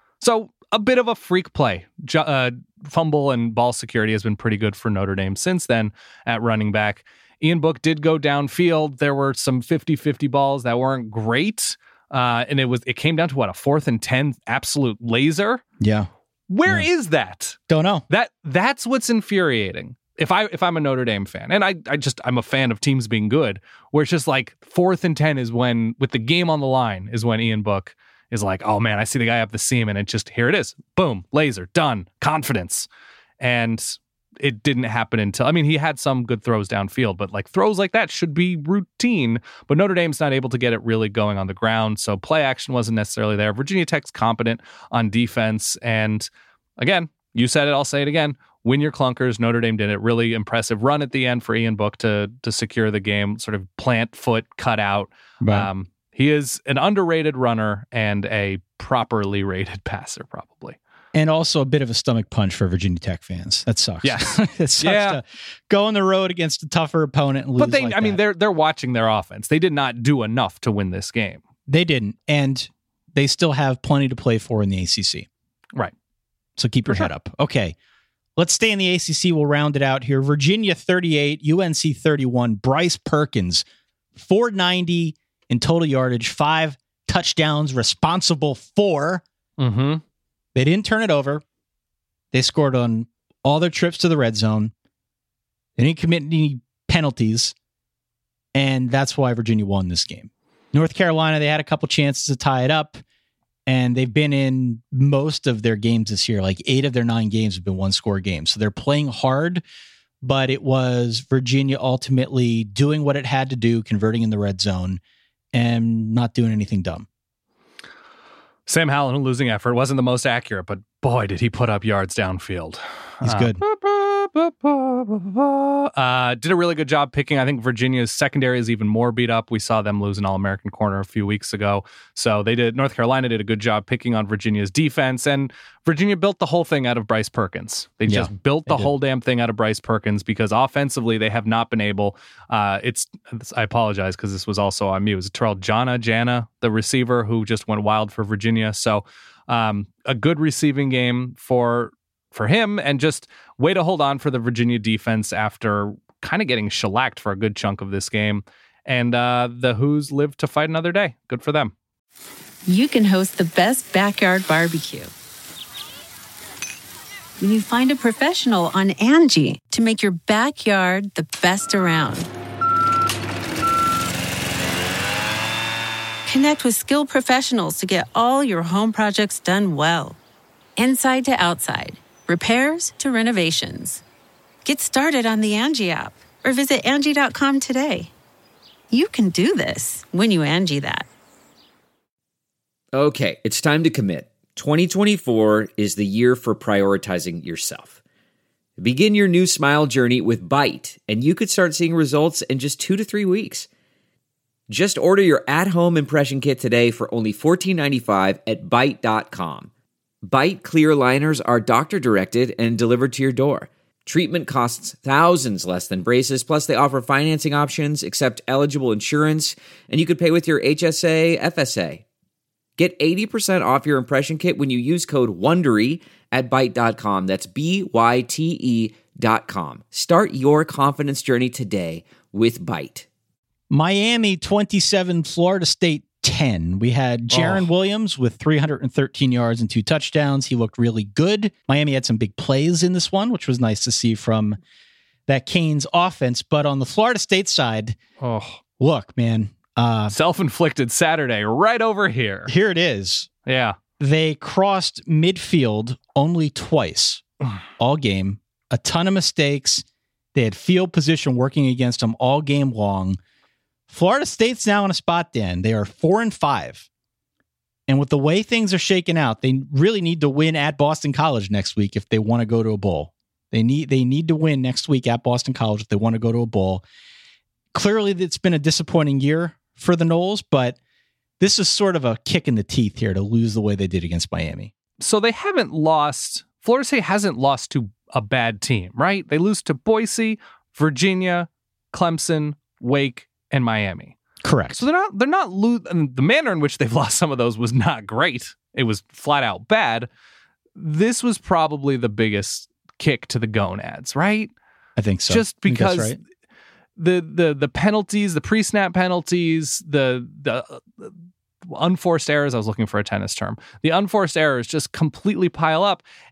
So a bit of a freak play. Ju- uh, fumble and ball security has been pretty good for Notre Dame since then at running back. Ian Book did go downfield. There were some fifty-fifty balls that weren't great. Uh, and it was it came down to what, a fourth and ten absolute laser? Yeah. Where yeah. is that? Don't know. That that's what's infuriating. if I if I'm a Notre Dame fan, and I I just I'm a fan of teams being good, where it's just like fourth and ten is when, with the game on the line, is when Ian Book is like, oh man, I see the guy up the seam, and it just, here it is, boom, laser, done, confidence. And it didn't happen until, I mean, he had some good throws downfield, but like throws like that should be routine. But Notre Dame's not able to get it really going on the ground, so play action wasn't necessarily there. Virginia Tech's competent on defense, and again, you said it, I'll say it again. Win your clunkers. Notre Dame did it. Really impressive run at the end for Ian Book to to secure the game. Sort of plant foot cut out. Right. Um, he is an underrated runner and a properly rated passer, probably. And also a bit of a stomach punch for Virginia Tech fans. That sucks. Yeah, it sucks yeah. to go on the road against a tougher opponent and lose. But they, like I mean, that. they're they're watching their offense. They did not do enough to win this game. They didn't, and they still have plenty to play for in the A C C. Right. So keep your For head sure. up. Okay. Let's stay in the A C C. We'll round it out here. Virginia thirty-eight, U N C thirty-one. Bryce Perkins, four ninety in total yardage, five touchdowns, responsible for. Mm-hmm. They didn't turn it over. They scored on all their trips to the red zone. They didn't commit any penalties. And that's why Virginia won this game. North Carolina, they had a couple chances to tie it up. And they've been in most of their games this year. Like eight of their nine games have been one-score games. So they're playing hard, but it was Virginia ultimately doing what it had to do, converting in the red zone, and not doing anything dumb. Sam Howell, losing effort, wasn't the most accurate, but boy, did he put up yards downfield. He's uh, good. Uh, did a really good job picking. I think Virginia's secondary is even more beat up. We saw them lose an All-American corner a few weeks ago. So they did. North Carolina did a good job picking on Virginia's defense, and Virginia built the whole thing out of Bryce Perkins. They Yeah, just built the they whole damn thing out of Bryce Perkins because offensively they have not been able. Uh, it's. I apologize because this was also on me. It was Terrell Jana, Jana, the receiver who just went wild for Virginia. So um, a good receiving game for. for him, and just way to hold on for the Virginia defense after kind of getting shellacked for a good chunk of this game. And uh, the Who's live to fight another day. Good for them. You can host the best backyard barbecue when you find a professional on Angie to make your backyard the best around. Connect with skilled professionals to get all your home projects done well. Inside to outside. Repairs to renovations. Get started on the Angie app or visit Angie dot com today. You can do this when you Angie that. Okay, it's time to commit. twenty twenty-four is the year for prioritizing yourself. Begin your new smile journey with Byte, and you could start seeing results in just two to three weeks. Just order your at-home impression kit today for only fourteen ninety-five at byte dot com. Byte clear liners are doctor-directed and delivered to your door. Treatment costs thousands less than braces, plus they offer financing options, accept eligible insurance, and you could pay with your H S A, F S A. Get eighty percent off your impression kit when you use code WONDERY at byte dot com. That's B Y T E dot com. Start your confidence journey today with Byte. Miami twenty-seven, Florida State ten. We had Jaron Oh. Williams with three hundred thirteen yards and two touchdowns. He looked really good. Miami had some big plays in this one, which was nice to see from that Canes offense. But on the Florida State side, Oh, look, man. Uh, self-inflicted Saturday right over here. Here it is. Yeah. They crossed midfield only twice all game. A ton of mistakes. They had field position working against them all game long. Florida State's now in a spot, Dan. They are four and five. And with the way things are shaking out, they really need to win at Boston College next week if they want to go to a bowl. They need they need to win next week at Boston College if they want to go to a bowl. Clearly, it's been a disappointing year for the Noles, but this is sort of a kick in the teeth here to lose the way they did against Miami. So they haven't lost, Florida State hasn't lost to a bad team, right? They lose to Boise, Virginia, Clemson, Wake, and Miami. Correct. So they're not, they're not losing. The manner in which they've lost some of those was not great. It was flat out bad. This was probably the biggest kick to the gonads, right? I think so. Just I think that's because right. the the the penalties, the pre-snap penalties, the the uh, unforced errors. I was looking for a tennis term. The unforced errors just completely pile up,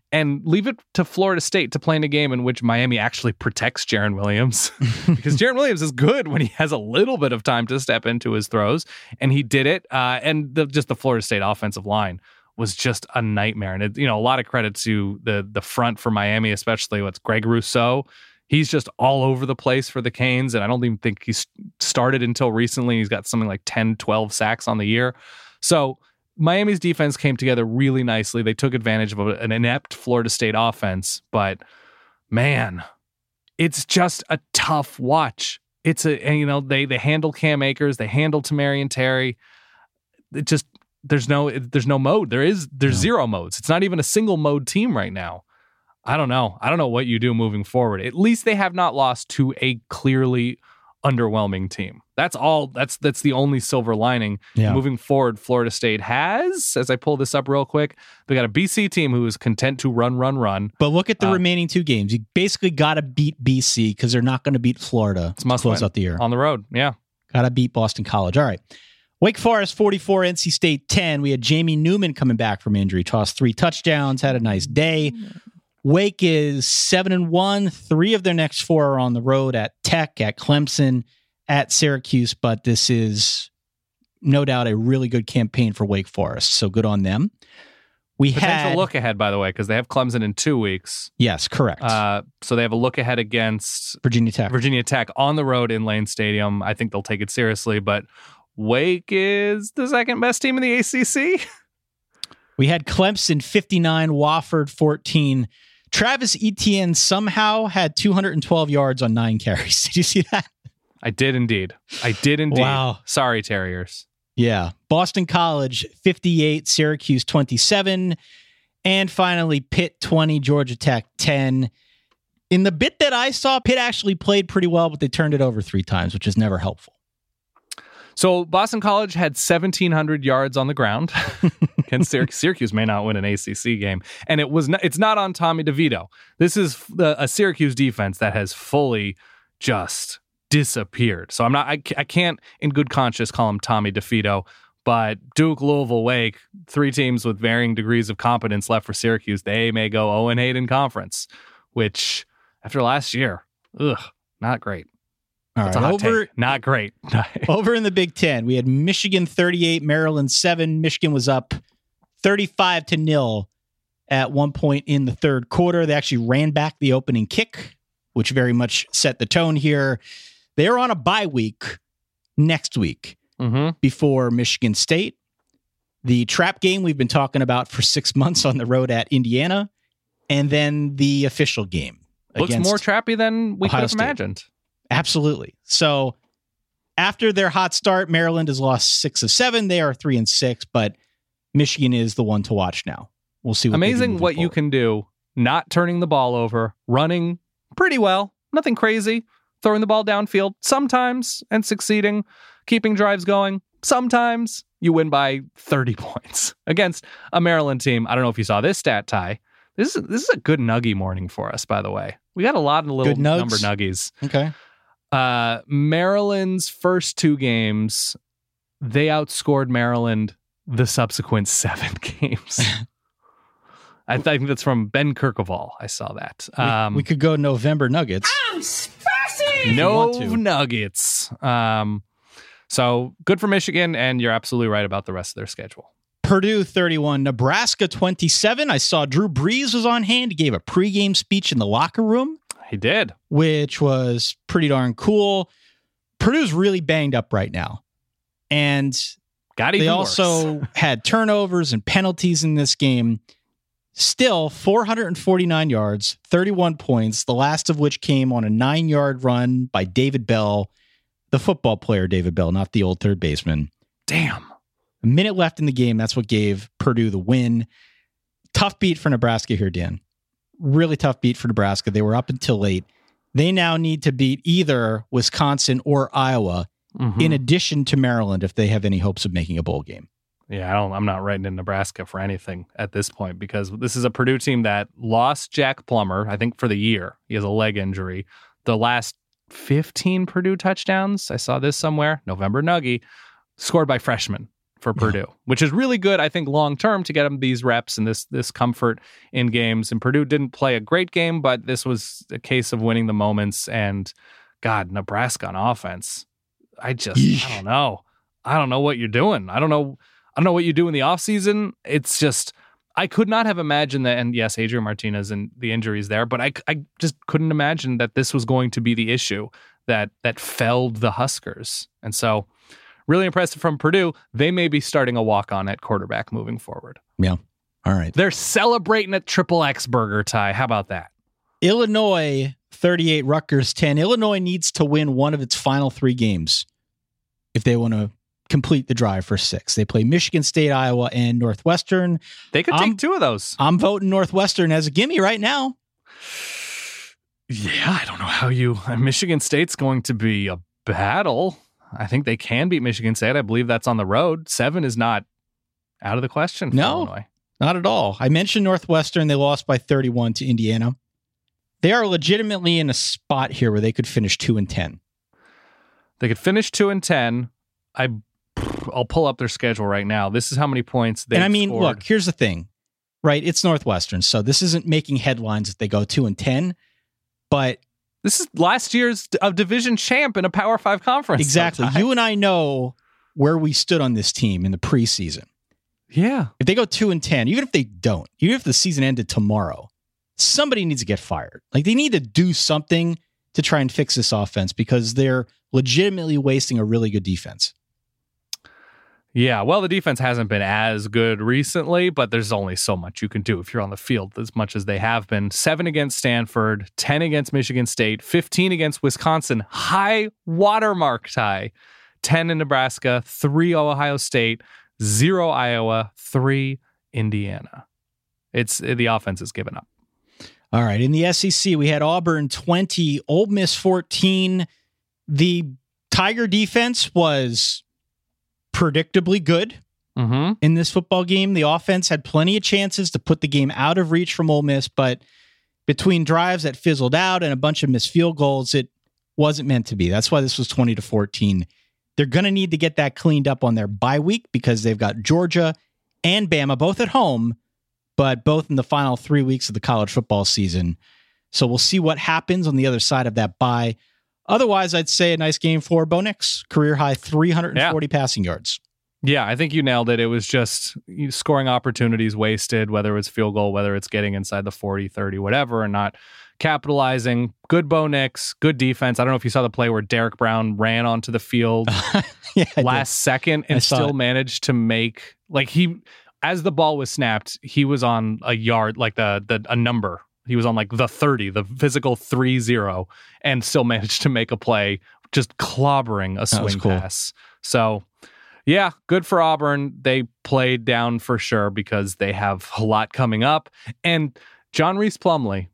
and leave it to Florida State to play in a game in which Miami actually protects Jarren Williams. Because Jarren Williams is good when he has a little bit of time to step into his throws, and he did it. Uh, and the, just the Florida State offensive line was just a nightmare. And, it, you know, a lot of credit to the the front for Miami, especially what's Greg Rousseau. He's just all over the place for the Canes, and I don't even think he's started until recently. He's got something like ten, twelve sacks on the year. So Miami's defense came together really nicely. They took advantage of an inept Florida State offense, but man, it's just a tough watch. It's a, and, you know, they they handle Cam Akers, they handle Tamarian Terry. It just there's no there's no mode. There is there's no. zero modes. It's not even a single mode team right now. I don't know. I don't know what you do moving forward. At least they have not lost to a clearly underwhelming team. That's all. That's that's the only silver lining. Yeah. Moving forward, Florida State has, as I pull this up real quick, they got a B C team who is content to run, run, run. But look at the uh, remaining two games. You basically got to beat B C because they're not going to beat Florida it's to must close win. out the year. On the road, yeah. Got to beat Boston College. All right. Wake Forest forty-four, N C State ten. We had Jamie Newman coming back from injury, tossed three touchdowns, had a nice day. Wake is seven and one. Three of their next four are on the road at Tech, at Clemson, at Syracuse, but this is no doubt a really good campaign for Wake Forest. So good on them. We Potential had look ahead, by the way, because they have Clemson in two weeks. Yes, correct. Uh, so they have a look ahead against Virginia Tech. Virginia Tech on the road in Lane Stadium. I think they'll take it seriously, but Wake is the second best team in the A C C. We had Clemson fifty-nine, Wofford fourteen. Travis Etienne somehow had two hundred twelve yards on nine carries. Did you see that? I did indeed. I did indeed. Wow. Sorry, Terriers. Yeah. Boston College fifty-eight, Syracuse twenty-seven, and finally Pitt twenty, Georgia Tech ten. In the bit that I saw, Pitt actually played pretty well, but they turned it over three times, which is never helpful. So Boston College had seventeen hundred yards on the ground. Against Syracuse. Syracuse may not win an A C C game, and it was not, it's not on Tommy DeVito. This is the, a Syracuse defense that has fully just disappeared. So I'm not, I, I can't in good conscience call him Tommy DeVito, but Duke, Louisville, Wake, three teams with varying degrees of competence left for Syracuse. They may go oh and eight in conference, which after last year, ugh, not great. All That's right, a hot over take. Not great. Over in the Big Ten, we had Michigan thirty-eight, Maryland seven. Michigan was up thirty-five to nil at one point in the third quarter. They actually ran back the opening kick, which very much set the tone here. They are on a bye week next week mm-hmm. before Michigan State. The trap game we've been talking about for six months on the road at Indiana, and then the official game. Looks more trappy than we Ohio could have State. imagined. Absolutely. So after their hot start, Maryland has lost six of seven. They are three and six, but Michigan is the one to watch now. We'll see. What Amazing what forward. You can do, not turning the ball over, running pretty well, nothing crazy, throwing the ball downfield sometimes and succeeding, keeping drives going. Sometimes you win by thirty points against a Maryland team. I don't know if you saw this stat, Ty. This is this is a good nuggy morning for us, by the way. We got a lot of little number nuggies. Okay. Uh, Maryland's first two games, they outscored Maryland the subsequent seven games. I think that's from Ben Kirkhoval. I saw that. Um, we, we could go November Nuggets. I'm spicy! No Nuggets. Um, so good for Michigan, and you're absolutely right about the rest of their schedule. Purdue thirty-one, Nebraska twenty-seven. I saw Drew Brees was on hand. He gave a pregame speech in the locker room. He did. Which was pretty darn cool. Purdue's really banged up right now. And Got even they worse. also had turnovers and penalties in this game. Still, four hundred forty-nine yards, thirty-one points, the last of which came on a nine-yard run by David Bell, the football player David Bell, not the old third baseman. Damn. A minute left in the game. That's what gave Purdue the win. Tough beat for Nebraska here, Dan. Really tough beat for Nebraska. They were up until late. They now need to beat either Wisconsin or Iowa, mm-hmm. in addition to Maryland, if they have any hopes of making a bowl game. Yeah, I don't, I'm not writing in Nebraska for anything at this point because this is a Purdue team that lost Jack Plummer, I think, for the year. He has a leg injury. The last fifteen Purdue touchdowns, I saw this somewhere, November Nuggie, scored by freshmen. for Purdue, yeah. which is really good, I think, long term to get them these reps and this this comfort in games. And Purdue didn't play a great game, but this was a case of winning the moments. And God, Nebraska on offense, I just Yeesh. I don't know. I don't know what you're doing. I don't know. I don't know what you do in the offseason. It's just I could not have imagined that. And yes, Adrian Martinez and the injuries there, but I I just couldn't imagine that this was going to be the issue that that felled the Huskers. And so. Really impressive from Purdue. They may be starting a walk-on at quarterback moving forward. Yeah. All right. They're celebrating at Triple X Burger, Ty. How about that? Illinois, thirty-eight, Rutgers, ten. Illinois needs to win one of its final three games if they want to complete the drive for six. They play Michigan State, Iowa, and Northwestern. They could I'm, take two of those. I'm voting Northwestern as a gimme right now. Yeah, I don't know how you... Michigan State's going to be a battle. I think they can beat Michigan State. I believe that's on the road. Seven is not out of the question for no, Illinois. Not at all. I mentioned Northwestern. They lost by thirty-one to Indiana. They are legitimately in a spot here where they could finish two and ten. They could finish two and ten. I, I'll pull up their schedule right now. This is how many points they. And I mean, scored. Look, here's the thing, right? It's Northwestern, so this isn't making headlines if they go two and ten, but. This is last year's of division champ in a Power Five conference. Exactly. Sometime. You and I know where we stood on this team in the preseason. Yeah. If they go two and ten, even if they don't, even if the season ended tomorrow, somebody needs to get fired. Like they need to do something to try and fix this offense because they're legitimately wasting a really good defense. Yeah, well, the defense hasn't been as good recently, but there's only so much you can do if you're on the field as much as they have been. Seven against Stanford, ten against Michigan State, fifteen against Wisconsin. High watermark tie. ten in Nebraska, three Ohio State, zero Iowa, three Indiana. It's the offense has given up. All right, in the S E C, we had Auburn twenty, Ole Miss fourteen. The Tiger defense was predictably good mm-hmm. in this football game. The offense had plenty of chances to put the game out of reach from Ole Miss, but between drives that fizzled out and a bunch of missed field goals, it wasn't meant to be. That's why this was twenty to fourteen. They're going to need to get that cleaned up on their bye week because they've got Georgia and Bama both at home, but both in the final three weeks of the college football season. So we'll see what happens on the other side of that bye. Otherwise, I'd say a nice game for Bo Nix. Career high three hundred forty yeah. passing yards. Yeah, I think you nailed it. It was just scoring opportunities wasted, whether it's field goal, whether it's getting inside the forty, thirty, whatever, and not capitalizing. Good Bo Nix, good defense. I don't know if you saw the play where Derek Brown ran onto the field yeah, last second and still it. managed to make, like he, as the ball was snapped, he was on a yard, like the the a number. He was on like the thirty, the physical three zero, and still managed to make a play, just clobbering a swing cool. pass. So, yeah, good for Auburn. They played down for sure because they have a lot coming up. And John Reese Plumlee,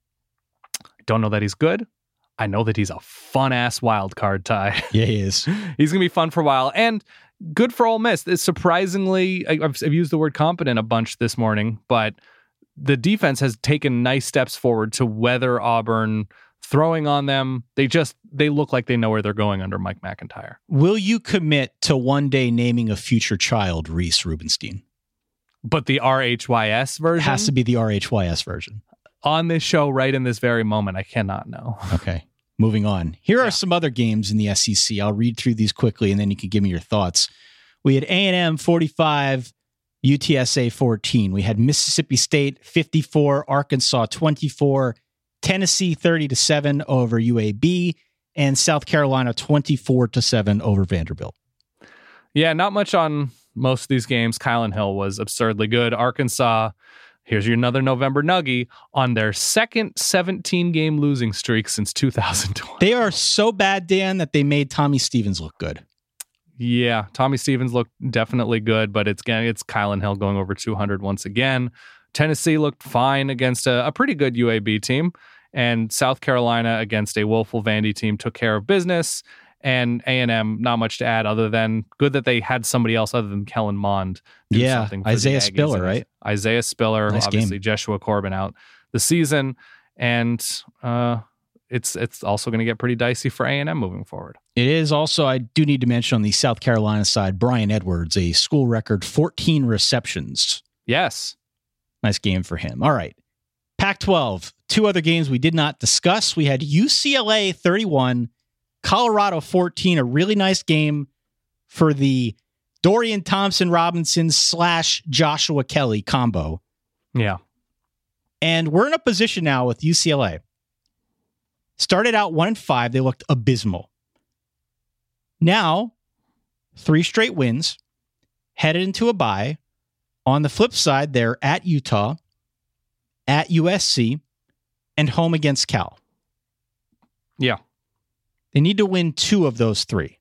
I don't know that he's good. I know that he's a fun-ass wild card, Ty. Yeah, he is. He's going to be fun for a while. And good for Ole Miss. It's surprisingly, I've, I've used the word competent a bunch this morning, but the defense has taken nice steps forward to weather Auburn throwing on them. They just, they look like they know where they're going under Mike McIntyre. Will you commit to one day naming a future child Reese Rubenstein? But the R H Y S version? It has to be the R H Y S version. On this show, right in this very moment, I cannot know. Okay, moving on. Here yeah. are some other games in the S E C. I'll read through these quickly, and then you can give me your thoughts. We had A and M forty-five, U T S A fourteen. We had Mississippi State fifty-four, Arkansas twenty-four, Tennessee thirty to seven over U A B, and South Carolina twenty-four to seven over Vanderbilt. Yeah, not much on most of these games. Kylan Hill was absurdly good. Arkansas, here's your another November nuggie, on their second seventeen-game losing streak since two thousand twenty. They are so bad, Dan, that they made Tommy Stevens look good. Yeah, Tommy Stevens looked definitely good, but it's it's Kylan Hill going over two hundred once again. Tennessee looked fine against a, a pretty good U A B team, and South Carolina against a woeful Vandy team took care of business. And A and M, not much to add other than good that they had somebody else other than Kellen Mond do yeah, something for Isaiah the Aggies. Spiller, right? Isaiah Spiller, nice obviously game. Joshua Corbin out the season, and uh, it's it's also going to get pretty dicey for A and M moving forward. It is also, I do need to mention on the South Carolina side, Brian Edwards, a school record fourteen receptions. Yes. Nice game for him. All right. Pac twelve, two other games we did not discuss. We had U C L A thirty-one, Colorado fourteen, a really nice game for the Dorian Thompson-Robinson slash Joshua Kelly combo. Yeah. And we're in a position now with U C L A. Started out one and five. They looked abysmal. Now, three straight wins, headed into a bye. On the flip side, they're at Utah, at U S C, and home against Cal. Yeah. They need to win two of those three.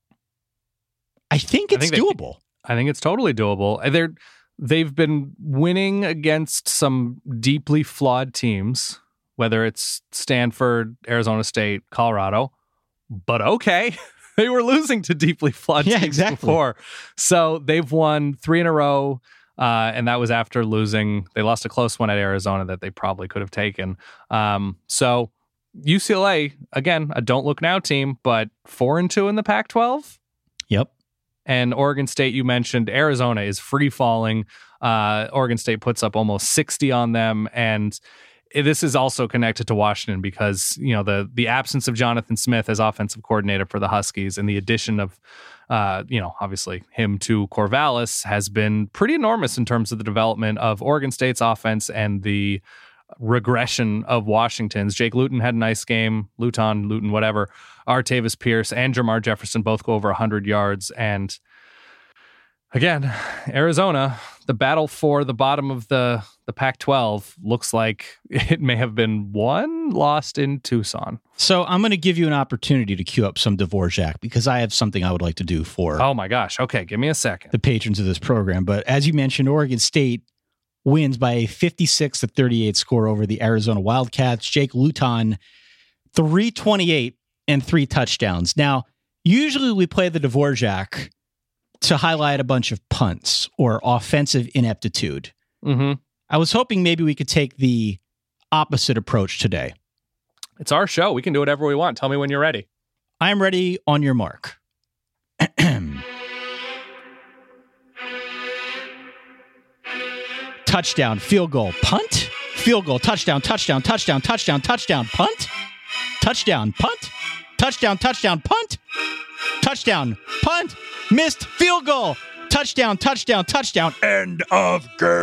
I think it's I think doable. They, I think it's totally doable. They're, they've been winning against some deeply flawed teams, whether it's Stanford, Arizona State, Colorado. But okay, they were losing to deeply flawed yeah, teams exactly. before. So they've won three in a row. Uh, and that was after losing. They lost a close one at Arizona that they probably could have taken. Um, so U C L A, again, a don't look now team, but four and two in the Pac twelve. Yep. And Oregon State, you mentioned, Arizona is free falling. Uh, Oregon State puts up almost sixty on them. And this is also connected to Washington because, you know, the the absence of Jonathan Smith as offensive coordinator for the Huskies and the addition of, uh, you know, obviously him to Corvallis has been pretty enormous in terms of the development of Oregon State's offense and the regression of Washington's. Jake Luton had a nice game. Luton, Luton, whatever. Artavis Pierce and Jamar Jefferson both go over one hundred yards. And again, Arizona, the battle for the bottom of the, the Pac twelve looks like it may have been won, lost in Tucson. So I'm going to give you an opportunity to queue up some Dvorak because I have something I would like to do for Oh my gosh. Okay, give me a second. the patrons of this program. But as you mentioned, Oregon State wins by a fifty-six to thirty-eight score over the Arizona Wildcats. Jake Luton, three twenty-eight and three touchdowns. Now, usually we play the Dvorak to highlight a bunch of punts or offensive ineptitude. Mm-hmm. I was hoping maybe we could take the opposite approach today. It's our show. We can do whatever we want. Tell me when you're ready. I'm ready. On your mark. Touchdown, field goal, punt, field goal, touchdown, touchdown, touchdown, touchdown, touchdown, punt, touchdown, punt, touchdown, touchdown, punt, touchdown, punt, missed field goal, touchdown, touchdown, touchdown, end of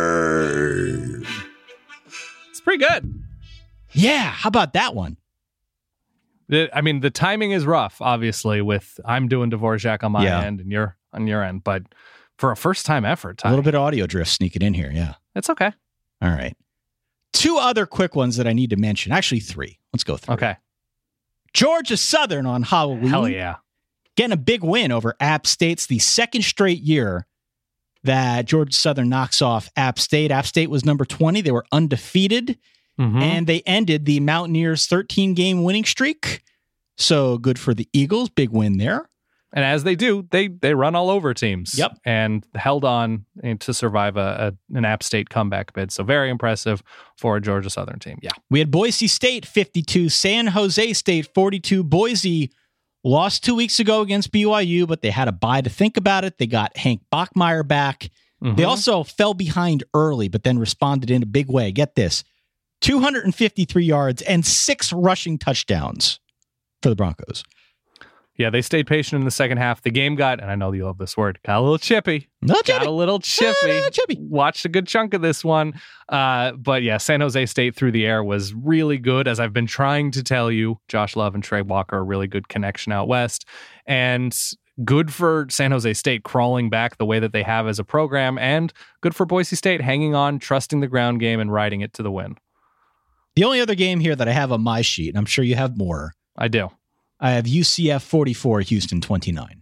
game. It's pretty good. Yeah, how about that one? The, I mean, the timing is rough, obviously, with I'm doing Dvorak on my Yeah. end and you're on your end, but for a first-time effort, A little bit of audio drift sneaking in here, yeah. It's okay. All right. Two other quick ones that I need to mention. Actually, three. Let's go through. Okay. Georgia Southern on Halloween. Hell yeah. Getting a big win over App State's the second straight year that Georgia Southern knocks off App State. App State was number twenty. They were undefeated. Mm-hmm. And they ended the Mountaineers' thirteen-game winning streak. So good for the Eagles. Big win there. And as they do, they they run all over teams. Yep. And held on to survive a, a an App State comeback bid. So very impressive for a Georgia Southern team. Yeah. We had Boise State fifty-two, San Jose State forty-two. Boise lost two weeks ago against B Y U, but they had a bye to think about it. They got Hank Bachmeier back. Mm-hmm. They also fell behind early, but then responded in a big way. Get this, two hundred fifty-three yards and six rushing touchdowns for the Broncos. Yeah, they stayed patient in the second half. The game got, and I know you love this word, got a little chippy. Not got chippy. a little chippy. Uh, chippy. Watched a good chunk of this one. Uh, but yeah, San Jose State through the air was really good. As I've been trying to tell you, Josh Love and Trey Walker, a really good connection out west. And good for San Jose State crawling back the way that they have as a program. And good for Boise State hanging on, trusting the ground game, and riding it to the win. The only other game here that I have on my sheet, and I'm sure you have more. I do. I have U C F forty-four, Houston twenty-nine.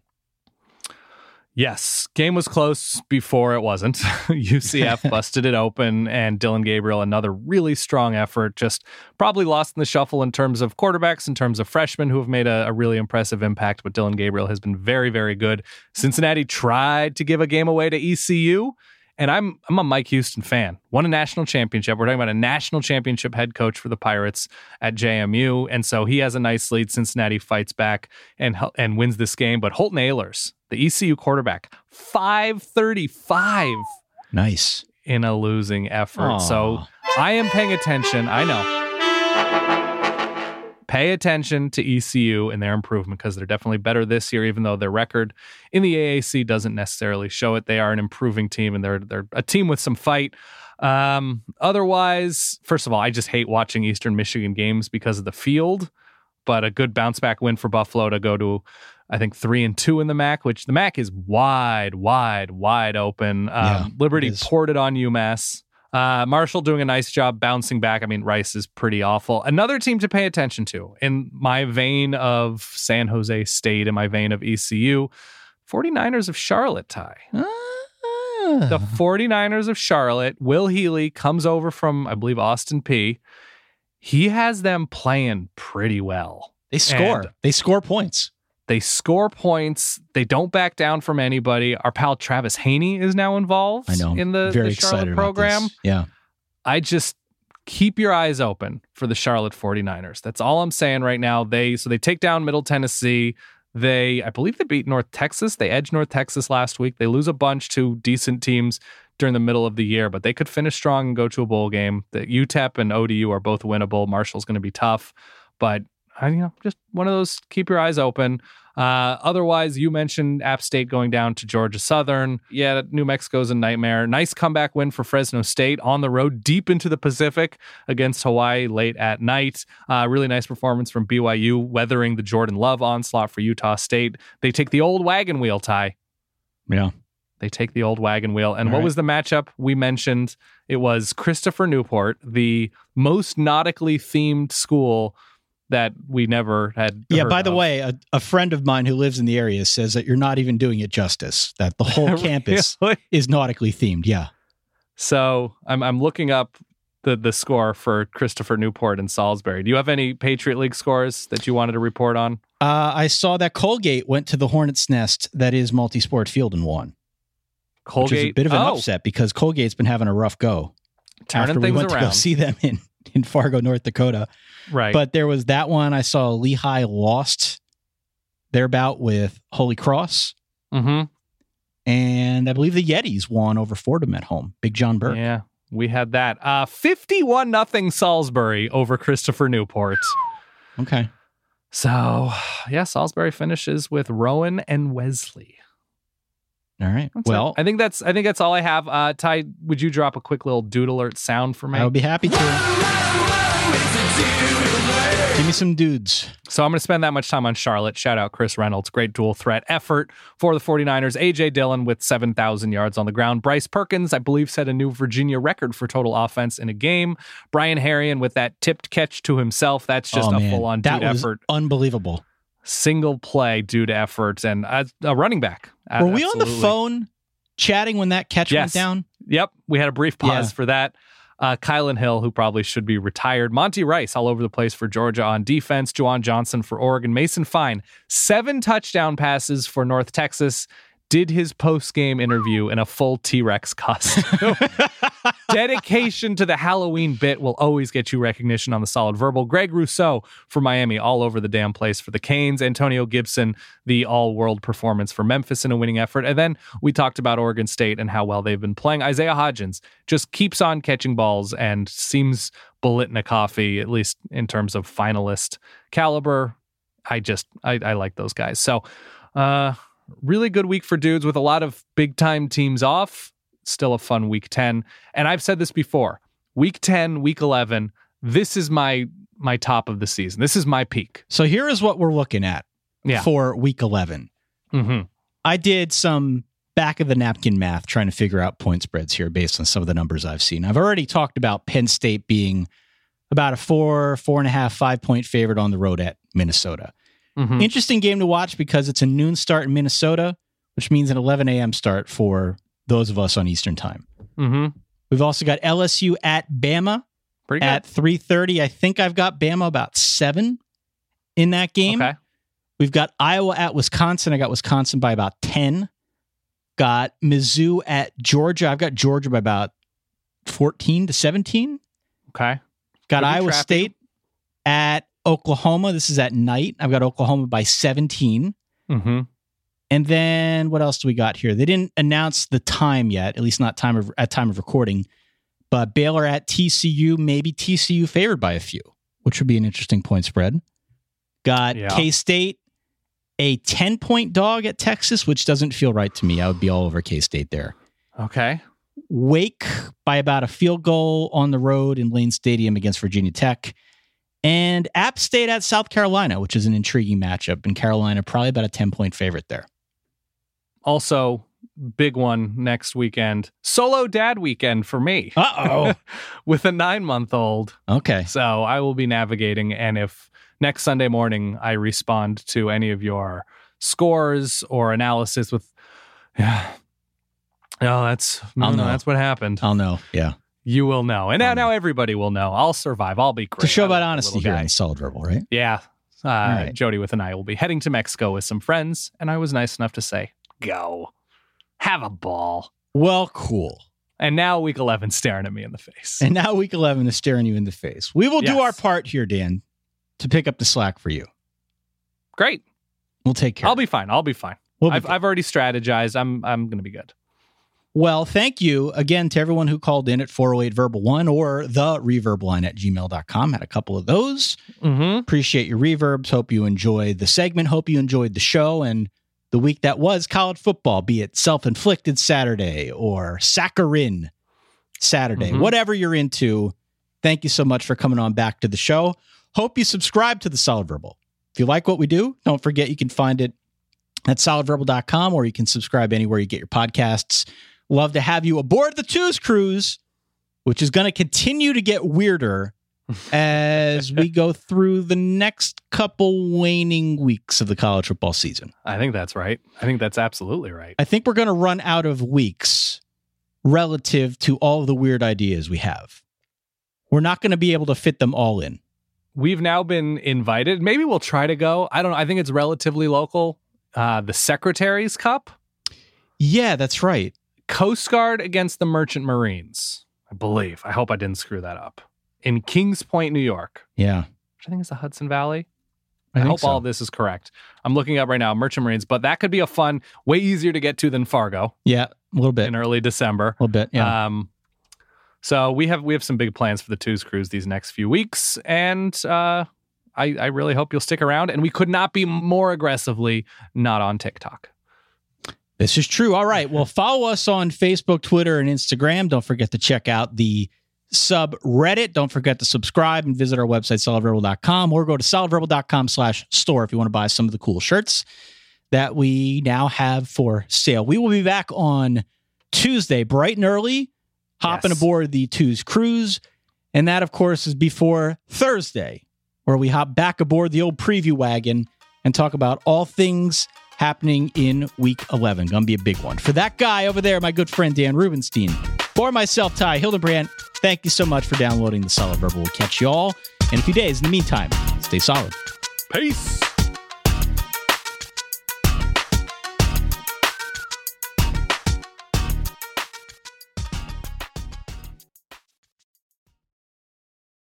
Yes, game was close before it wasn't. U C F busted it open, and Dylan Gabriel, another really strong effort, just probably lost in the shuffle in terms of quarterbacks, in terms of freshmen who have made a, a really impressive impact, but Dylan Gabriel has been very, very good. Cincinnati tried to give a game away to E C U, and I'm I'm a Mike Houston fan. Won a national championship. We're talking about a national championship head coach for the Pirates at J M U, and so he has a nice lead. Cincinnati fights back and and wins this game. But Holton Ahlers, the E C U quarterback, five thirty-five. Nice. In a losing effort. Aww. So I am paying attention. I know. Pay attention to E C U and their improvement because they're definitely better this year, even though their record in the A A C doesn't necessarily show it. They are an improving team, and they're they're a team with some fight. Um, otherwise, first of all, I just hate watching Eastern Michigan games because of the field, but a good bounce back win for Buffalo to go to, I think, three and two in the M A C, which the M A C is wide, wide, wide open. Um, yeah, Liberty it poured it on UMass. Uh, Marshall doing a nice job bouncing back. I mean, Rice is pretty awful. Another team to pay attention to in my vein of San Jose State, in my vein of E C U, 49ers of Charlotte, Ty. Ah. The 49ers of Charlotte. Will Healy comes over from, I believe, Austin Peay. He has them playing pretty well. They score. And they score points. They score points. They don't back down from anybody. Our pal Travis Haney is now involved I know. in the, Very the Charlotte excited program. About this. Yeah. I just keep your eyes open for the Charlotte 49ers. That's all I'm saying right now. They so they take down Middle Tennessee. They, I believe they beat North Texas. They edged North Texas last week. They lose a bunch to decent teams during the middle of the year, but they could finish strong and go to a bowl game. The U T E P and O D U are both winnable. Marshall's going to be tough, but I, you know, just one of those, keep your eyes open. Uh, otherwise, you mentioned App State going down to Georgia Southern. Yeah, New Mexico's a nightmare. Nice comeback win for Fresno State on the road deep into the Pacific against Hawaii late at night. Uh, really nice performance from B Y U, weathering the Jordan Love onslaught for Utah State. They take the old wagon wheel, Ty. Yeah. They take the old wagon wheel. And All what right. was the matchup we mentioned? It was Christopher Newport, the most nautically themed school that we never had. Yeah, heard by the of. way, a, a friend of mine who lives in the area says that you're not even doing it justice, that the whole campus Really? is nautically themed. Yeah. So I'm I'm looking up the the score for Christopher Newport in Salisbury. Do you have any Patriot League scores that you wanted to report on? Uh, I saw that Colgate went to the Hornets' Nest that is Multisport Field and won. Colgate, which is a bit of an oh, upset because Colgate's been having a rough go. turning after we things went around. to go see them in, in Fargo, North Dakota. Right. But there was that one. I saw Lehigh lost their bout with Holy Cross. Mm-hmm. And I believe the Yetis won over Fordham at home. Big John Burke. Yeah, we had that. Uh, fifty-one nothing Salisbury over Christopher Newport. Okay. So, yeah, Salisbury finishes with Rowan and Wesley. All right. That's well, it. I think that's I think that's all I have. Uh, Ty, would you drop a quick little dude alert sound for me? I would be happy to. Give me some dudes. So I'm going to spend that much time on Charlotte. Shout out Chris Reynolds. Great dual threat effort for the 49ers. A J Dillon with seven thousand yards on the ground. Bryce Perkins, I believe, set a new Virginia record for total offense in a game. Brian Harrion with that tipped catch to himself. That's just Oh, a man. full-on that dude was effort. Unbelievable. Single play dude effort. And a, a running back. Were we on the Absolutely. phone chatting when that catch Yes. went down? Yep. We had a brief pause Yeah. for that. Uh, Kylan Hill, who probably should be retired. Monty Rice all over the place for Georgia on defense. Juwan Johnson for Oregon. Mason Fine, seven touchdown passes for North Texas. Did his post-game interview in a full T-Rex costume. Dedication to the Halloween bit will always get you recognition on the Solid Verbal. Greg Rousseau for Miami, all over the damn place for the Canes. Antonio Gibson, the all-world performance for Memphis in a winning effort. And then we talked about Oregon State and how well they've been playing. Isaiah Hodgins just keeps on catching balls and seems Biletnikoff-y, at least in terms of finalist caliber. I just, I, I like those guys. So, uh, really good week for dudes with a lot of big-time teams off. Still a fun week ten. And I've said this before. Week ten, week eleven, this is my my top of the season. This is my peak. So here is what we're looking at Yeah. for week eleven. Mm-hmm. I did some back of the napkin math trying to figure out point spreads here based on some of the numbers I've seen. I've already talked about Penn State being about a four, four and a half, five point favorite on the road at Minnesota. Mm-hmm. Interesting game to watch because it's a noon start in Minnesota, which means an eleven a.m. start for those of us on Eastern time. Mm-hmm. We've also got L S U at Bama Pretty good. at three thirty. I think I've got Bama about seven in that game. Okay. We've got Iowa at Wisconsin. I got Wisconsin by about ten. got Mizzou at Georgia. I've got Georgia by about fourteen to seventeen. Okay. Got Iowa State at Oklahoma. This is at night. I've got Oklahoma by seventeen. Mm-hmm. And then what else do we got here? They didn't announce the time yet, at least not time of, at time of recording. But Baylor at T C U, maybe T C U favored by a few, which would be an interesting point spread. Got yeah. K-State, a ten-point dog at Texas, which doesn't feel right to me. I would be all over K-State there. Okay. Wake by about a field goal on the road in Lane Stadium against Virginia Tech. And App State at South Carolina, which is an intriguing matchup. And Carolina probably about a ten-point favorite there. Also, big one next weekend. Solo dad weekend for me. Uh-oh. With a nine-month-old. Okay. So I will be navigating. And if next Sunday morning I respond to any of your scores or analysis with, yeah, no, that's, I'll know. that's what happened. I'll know. Yeah. You will know. And now, now everybody will know. I'll survive. I'll be great. To show about honesty here on Solid Verbal, right? Yeah. Uh, right. Jody with and I will be heading to Mexico with some friends. And I was nice enough to say, go. Have a ball. Well, cool. And now week eleven staring at me in the face. And now week eleven is staring you in the face. We will yes. do our part here, Dan, to pick up the slack for you. Great. We'll take care. I'll be fine. I'll be fine. We'll be I've, I've already strategized. I'm I'm going to be good. Well, thank you again to everyone who called in at four oh eight verbal one or the reverb line at gmail dot com. Had a couple of those. Mm-hmm. Appreciate your reverbs. Hope you enjoyed the segment. Hope you enjoyed the show and the week that was college football, be it self-inflicted Saturday or saccharine Saturday, mm-hmm. whatever you're into. Thank you so much for coming on back to the show. Hope you subscribe to the Solid Verbal. If you like what we do, don't forget you can find it at solid verbal dot com or you can subscribe anywhere you get your podcasts. Love to have you aboard the Twos Cruise, which is going to continue to get weirder as we go through the next couple waning weeks of the college football season. I think that's right. I think that's absolutely right. I think we're going to run out of weeks relative to all of the weird ideas we have. We're not going to be able to fit them all in. We've now been invited. Maybe we'll try to go. I don't know. I think it's relatively local. Uh, the Secretary's Cup. Yeah, that's right. Coast Guard against the Merchant Marines, I believe. I hope I didn't screw that up. In Kings Point, New York. Yeah. Which I think is the Hudson Valley. I, I think hope so. all of this is correct. I'm looking up right now, Merchant Marines, but that could be a fun, way easier to get to than Fargo. Yeah, a little bit. In early December. A little bit, yeah. Um, so we have we have some big plans for the Twos Cruise these next few weeks, and uh, I, I really hope you'll stick around, and we could not be more aggressively not on TikTok. This is true. All right. Well, follow us on Facebook, Twitter, and Instagram. Don't forget to check out the subreddit. Don't forget to subscribe and visit our website, solid verbal dot com, or go to solid verbal dot com slash store if you want to buy some of the cool shirts that we now have for sale. We will be back on Tuesday, bright and early, hopping yes. aboard the Twos Cruise. And that, of course, is before Thursday, where we hop back aboard the old preview wagon and talk about all things happening in week eleven. Gonna be a big one. For that guy over there, my good friend Dan Rubenstein, for myself, Ty Hildebrand, thank you so much for downloading the Solid Verbal. We'll catch you all in a few days. In the meantime, stay solid. Peace.